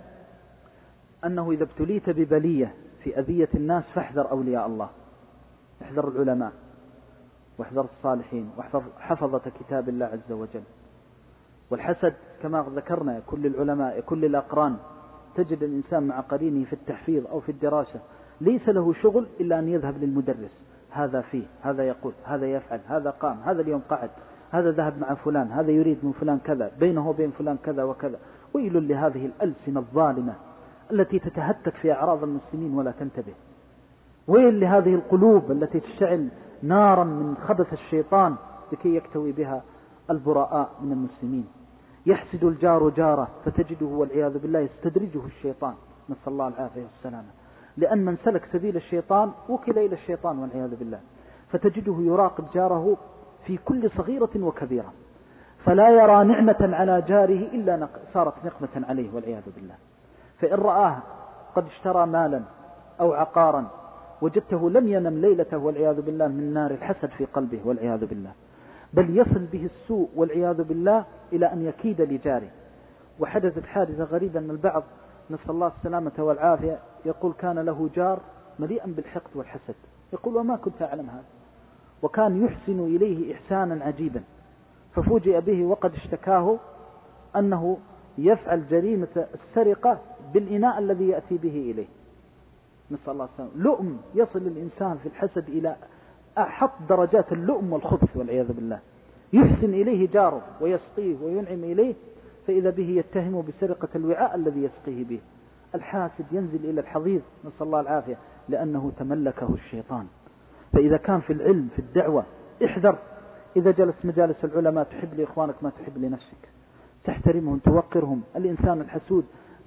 أنه إذا ابتليت ببلية في أذية الناس فاحذر أولياء الله، احذر العلماء، واحذر الصالحين، واحذر حفظة كتاب الله عز وجل. والحسد كما ذكرنا كل العلماء كل الأقران، تجد الإنسان مع قرينه في التحفيظ أو في الدراسة ليس له شغل إلا أن يذهب للمدرس، هذا فيه، هذا يقول، هذا يفعل، هذا قام، هذا اليوم قعد، هذا ذهب مع فلان، هذا يريد من فلان كذا، بينه وبين فلان كذا وكذا. ويل لهذه الألسنة الظالمة التي تتهتك في أعراض المسلمين ولا تنتبه. ويل لهذه القلوب التي تشتعل نارا من خبث الشيطان لكي يكتوي بها البراء من المسلمين. يحسد الجار جاره فتجده والعياذ بالله يستدرجه الشيطان، نسأل الله العافية والسلامة، لأن من سلك سبيل الشيطان وكل إلى الشيطان والعياذ بالله، فتجده يراقب جاره في كل صغيرة وكبيرة، فلا يرى نعمة على جاره إلا صارت نقمة عليه والعياذ بالله. فإن رآه قد اشترى مالا أو عقارا وجدته لم ينم ليلته والعياذ بالله من نار الحسد في قلبه والعياذ بالله، بل يصل به السوء والعياذ بالله إلى أن يكيد لجاره. وحدثت حادثة غريبة أن البعض نسأل الله السلامة والعافية يقول كان له جار مليئا بالحقد والحسد، يقول وما كنت أعلم هذا، وكان يحسن إليه إحسانا عجيبا، ففوجئ به وقد اشتكاه أنه يفعل جريمة السرقة بالإناء الذي يأتي به إليه، نسأل الله السلامة. لؤم، يصل الإنسان في الحسد إلى أحط درجات اللؤم والخبث والعياذ بالله. يحسن إليه جاره ويسقيه وينعم إليه، فإذا به يتهم بسرقة الوعاء الذي يسقيه به. الحاسد ينزل إلى الحضيض نسأل الله العافية لأنه تملكه الشيطان. فإذا كان في العلم في الدعوة احذر، إذا جلس مجالس العلماء تحب لإخوانك ما تحب لنفسك، تحترمهم توقرهم. الإنسان الحسود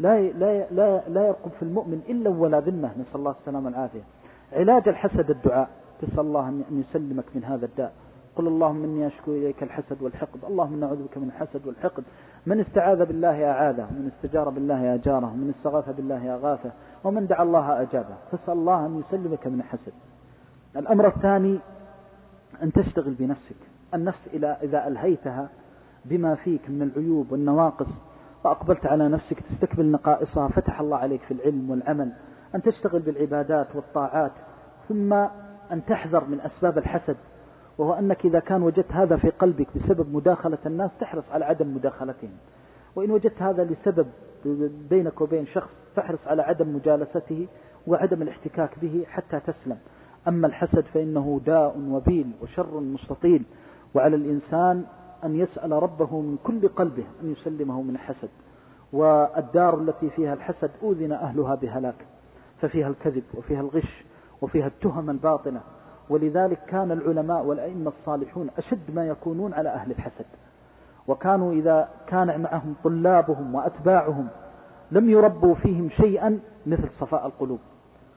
لا يرقب في المؤمن إلا ولا ذمة، نسأل الله السلامة والعافية. علاج الحسد الدعاء، تسأل الله أن يسلمك من هذا الداء. قل اللهم إني أشكو إليك الحسد والحقد، اللهم نعوذ بك من الحسد والحقد. من استعاذ بالله أعاذه، ومن استجار بالله أجاره، ومن استغاث بالله أغاثه، ومن دعا الله أجابه. فاسأل الله أن يسلمك من الحسد. الأمر الثاني أن تشتغل بنفسك. النفس إذا ألهيتها بما فيك من العيوب والنواقص وأقبلت على نفسك تستكمل نقائصها، فتح الله عليك في العلم والعمل. أن تشتغل بالعبادات والطاعات، ثم أن تحذر من أسباب الحسد، وهو أنك إذا كان وجدت هذا في قلبك بسبب مداخلة الناس تحرص على عدم مداخلتهم، وإن وجدت هذا لسبب بينك وبين شخص فاحرص على عدم مجالسته وعدم الاحتكاك به حتى تسلم. أما الحسد فإنه داء وبيل وشر مستطيل، وعلى الإنسان أن يسأل ربه من كل قلبه أن يسلمه من الحسد. والدار التي فيها الحسد أوذن أهلها بهلاك، ففيها الكذب وفيها الغش وفيها التهم الباطنة. ولذلك كان العلماء والأئمة الصالحون أشد ما يكونون على أهل الحسد، وكانوا إذا كان معهم طلابهم وأتباعهم لم يربوا فيهم شيئا مثل صفاء القلوب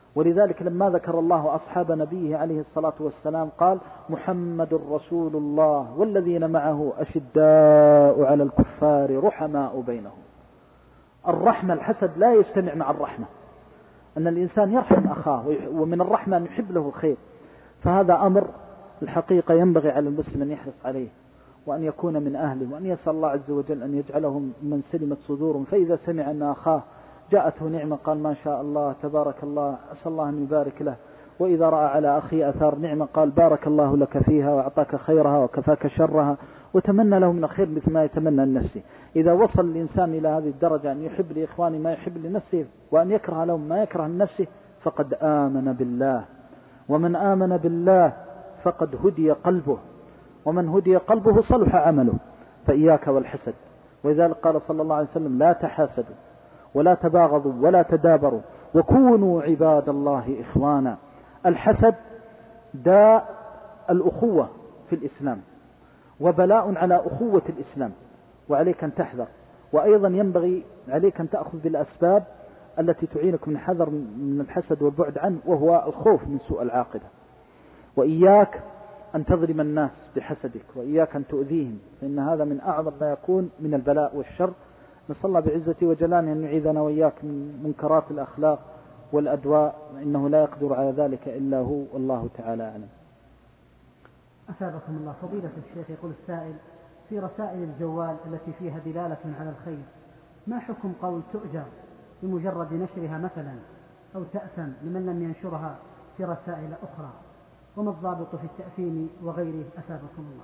ولذلك لما ذكر الله أصحاب نبيه عليه الصلاة والسلام قال محمد رسول الله والذين معه أشداء على الكفار رحماء بينهم. الرحمة الحسد لا يجتمع مع الرحمة، أن الإنسان يرحم أخاه، ومن الرحمة أن يحب له الخير. فهذا أمر الحقيقة ينبغي على المسلم أن يحرص عليه، وأن يكون من أهله، وأن يسأل الله عز وجل أن يجعلهم من سلمت صدورهم. فإذا سمع أن أخاه جاءته نعمة قال ما شاء الله تبارك الله، أسأل الله أن يبارك له. وإذا رأى على أخي أثار نعمة قال بارك الله لك فيها وأعطاك خيرها وكفاك شرها، وتمنى له من الخير مثل ما يتمنى لنفسه. إذا وصل الإنسان إلى هذه الدرجة أن يحب لإخوانه ما يحب لنفسه، وأن يكره لهم ما يكره لنفسه، فقد آمن بالله. ومن آمن بالله فقد هدي قلبه، ومن هدي قلبه صلح عمله. فإياك والحسد. ولذلك قال صلى الله عليه وسلم لا تحاسدوا ولا تباغضوا ولا تدابروا وكونوا عباد الله إخوانا. الحسد داء الأخوة في الإسلام، وبلاء على أخوة الإسلام، وعليك أن تحذر. وأيضا ينبغي عليك أن تأخذ بالأسباب التي تعينك من حذر من الحسد والبعد عنه، وهو الخوف من سوء العاقبة. وإياك أن تظلم الناس بحسدك، وإياك أن تؤذيهم، فإن هذا من أعظم ما يكون من البلاء والشر. نسأل الله بعزته وجلاله أن يعيذنا وإياك من منكرات الأخلاق والأدواء، إنه لا يقدر على ذلك إلا هو، والله تعالى أعلم. أثابكم الله. فضيلة الشيخ يقول السائل في رسائل الجوال التي فيها دلالة على الخير، ما حكم قول تؤجر بمجرد نشرها مثلا، أو تأثم لمن لم ينشرها في رسائل أخرى؟ وما الضابط في التأثيم وغيره أثابكم الله؟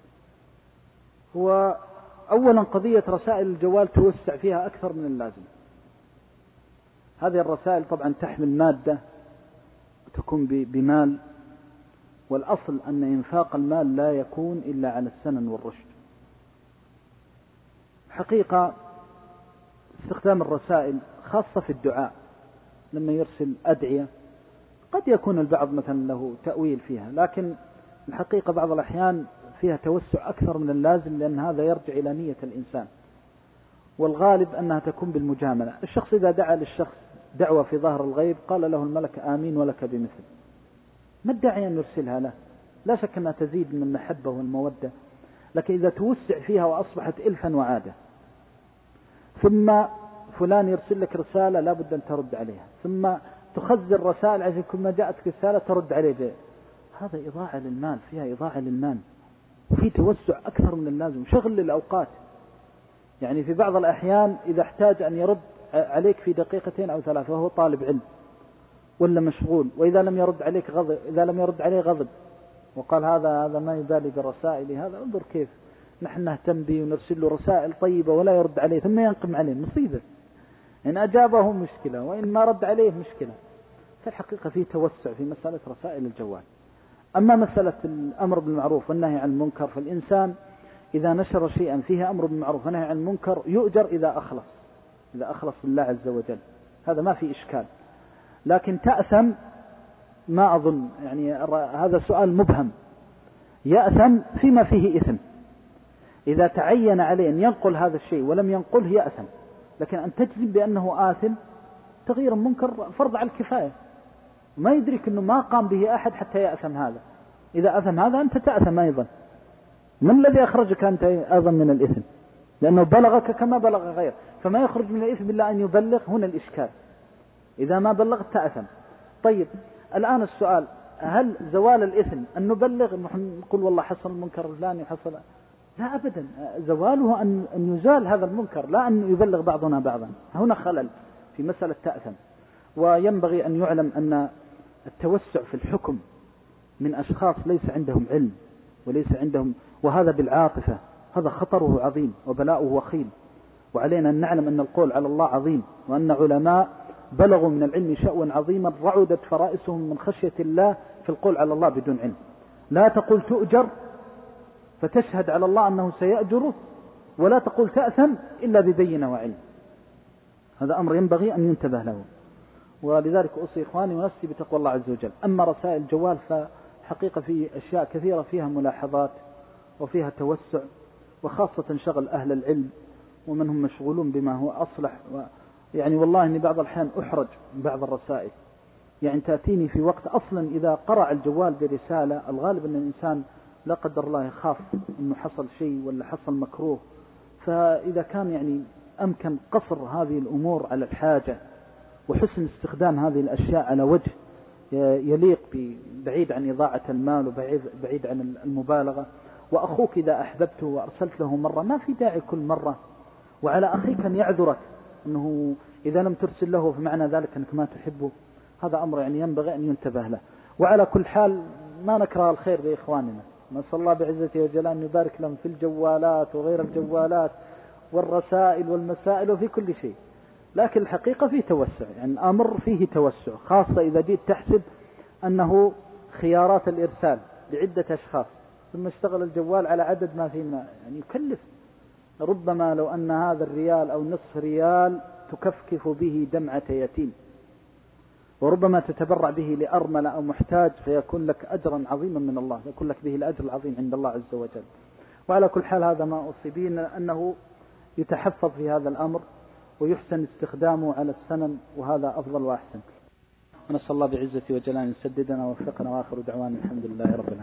هو أولا قضية رسائل الجوال توسع فيها أكثر من اللازم. هذه الرسائل طبعا تحمل مادة وتكون بمال، والأصل أن إنفاق المال لا يكون إلا على السنن والرشد. حقيقة استخدام الرسائل خاصة في الدعاء لما يرسل أدعية قد يكون البعض مثلا له تأويل فيها، لكن الحقيقة بعض الأحيان فيها توسع أكثر من اللازم، لأن هذا يرجع إلى نية الإنسان، والغالب أنها تكون بالمجاملة. الشخص إذا دعا للشخص دعوة في ظهر الغيب قال له الملك آمين ولك بمثل، ما الداعي أن يرسلها له؟ لا شك أنها تزيد من المحبة والمودة، لكن إذا توسع فيها وأصبحت إلفا وعادة، ثم فلان يرسل لك رسالة لا بد أن ترد عليها، ثم تخزن رسائل عشان كل ما جاءتك رسالة ترد عليه، هذا إضاعة للمال، فيها إضاعة للمال، وفي توسع أكثر من اللازم، شغل للأوقات. يعني في بعض الأحيان إذا احتاج أن يرد عليك في دقيقتين أو ثلاثة وهو طالب علم ولا مشغول، وإذا لم يرد عليك غضب، إذا لم يرد عليه غضب وقال هذا ما يبالي برسائل هذا، انظر كيف نحن نهتم به ونرسل له رسائل طيبة ولا يرد عليه ثم ينقم عليه، مصيبة. إن أجابه مشكلة، وإن ما رد عليه مشكلة. فالحقيقة فيه توسع في مسألة رسائل الجوال. أما مسألة الأمر بالمعروف والنهي عن المنكر، فالإنسان إذا نشر شيئا فيه أمر بالمعروف ونهي عن المنكر يؤجر إذا أخلص لله عز وجل، هذا ما في إشكال. لكن تأثم ما أظن، يعني هذا سؤال مبهم. يأثم فيما فيه إثم، إذا تعين عليه أن ينقل هذا الشيء ولم ينقله يأثم، لكن أن تجزم بأنه آثم تغيير منكر فرض على الكفاية، ما يدرك أنه ما قام به أحد حتى يأثم هذا. إذا أثم هذا أنت تأثم أيضا. من الذي أخرجك أنت أيضا من الإثم؟ لأنه بلغك كما بلغ غير، فما يخرج من الإثم إلا أن يبلغ. هنا الإشكال، إذا ما بلغت تأثم. طيب الآن السؤال، هل زوال الإثم أن نبلغ، نقول والله حصل المنكر الفلاني حصل؟ لا أبدا، زواله أن يزال هذا المنكر، لا أن يبلغ بعضنا بعضا. هنا خلل في مسألة تأثم. وينبغي أن يعلم أن التوسع في الحكم من أشخاص ليس عندهم علم وليس عندهم، وهذا بالعاطفة، هذا خطره عظيم وبلاؤه وخيم. وعلينا أن نعلم أن القول على الله عظيم، وأن علماء بلغوا من العلم شأوا عظيما رعدت فرائسهم من خشية الله في القول على الله بدون علم. لا تقول تؤجر فتشهد على الله أنه سيأجره، ولا تقول تأثم إلا ببينة وعلم. هذا أمر ينبغي أن ينتبه له، ولذلك أوصي إخواني ونفسي بتقوى الله عز وجل. أما رسائل الجوال فحقيقة في أشياء كثيرة فيها ملاحظات وفيها توسع، وخاصة شغل أهل العلم ومنهم مشغولون بما هو أصلح. يعني والله أني بعض الأحيان أحرج بعض الرسائل، يعني تأتيني في وقت أصلا إذا قرأ الجوال برسالة الغالب أن الإنسان لا قدر الله يخاف أنه حصل شيء ولا حصل مكروه. فإذا كان يعني أمكن قصر هذه الأمور على الحاجة وحسن استخدام هذه الأشياء على وجه يليق بعيد عن إضاعة المال وبعيد عن المبالغة. وأخوك إذا أحببته وأرسلت له مرة ما في داعي كل مرة، وعلى أخيك أن يعذرك أنه إذا لم ترسل له فمعنى ذلك أنك ما تحبه. هذا أمر يعني ينبغي أن ينتبه له. وعلى كل حال ما نكره الخير لإخواننا، نسأل الله بعزته وجلاله أن يبارك لهم في الجوالات وغير الجوالات والرسائل والمسائل وفي كل شيء. لكن الحقيقة فيه توسع، يعني الأمر فيه توسع، خاصة إذا جيت تحسب أنه خيارات الإرسال لعدة أشخاص ثم اشتغل الجوال على عدد ما فيه يعني يكلف. ربما لو أن هذا الريال أو نصف ريال تكفكف به دمعة يتيم، وربما تتبرع به لأرملة أو محتاج، فيكون لك أجرا عظيما من الله، يكون لك به الأجر العظيم عند الله عز وجل. وعلى كل حال هذا ما أصيبين أنه يتحفظ في هذا الأمر ويحسن استخدامه على السنن، وهذا أفضل وأحسن. ونسأل الله بعزته وجلاله أن يسددنا ووفقنا، وآخر دعوانا الحمد لله رب العالمين.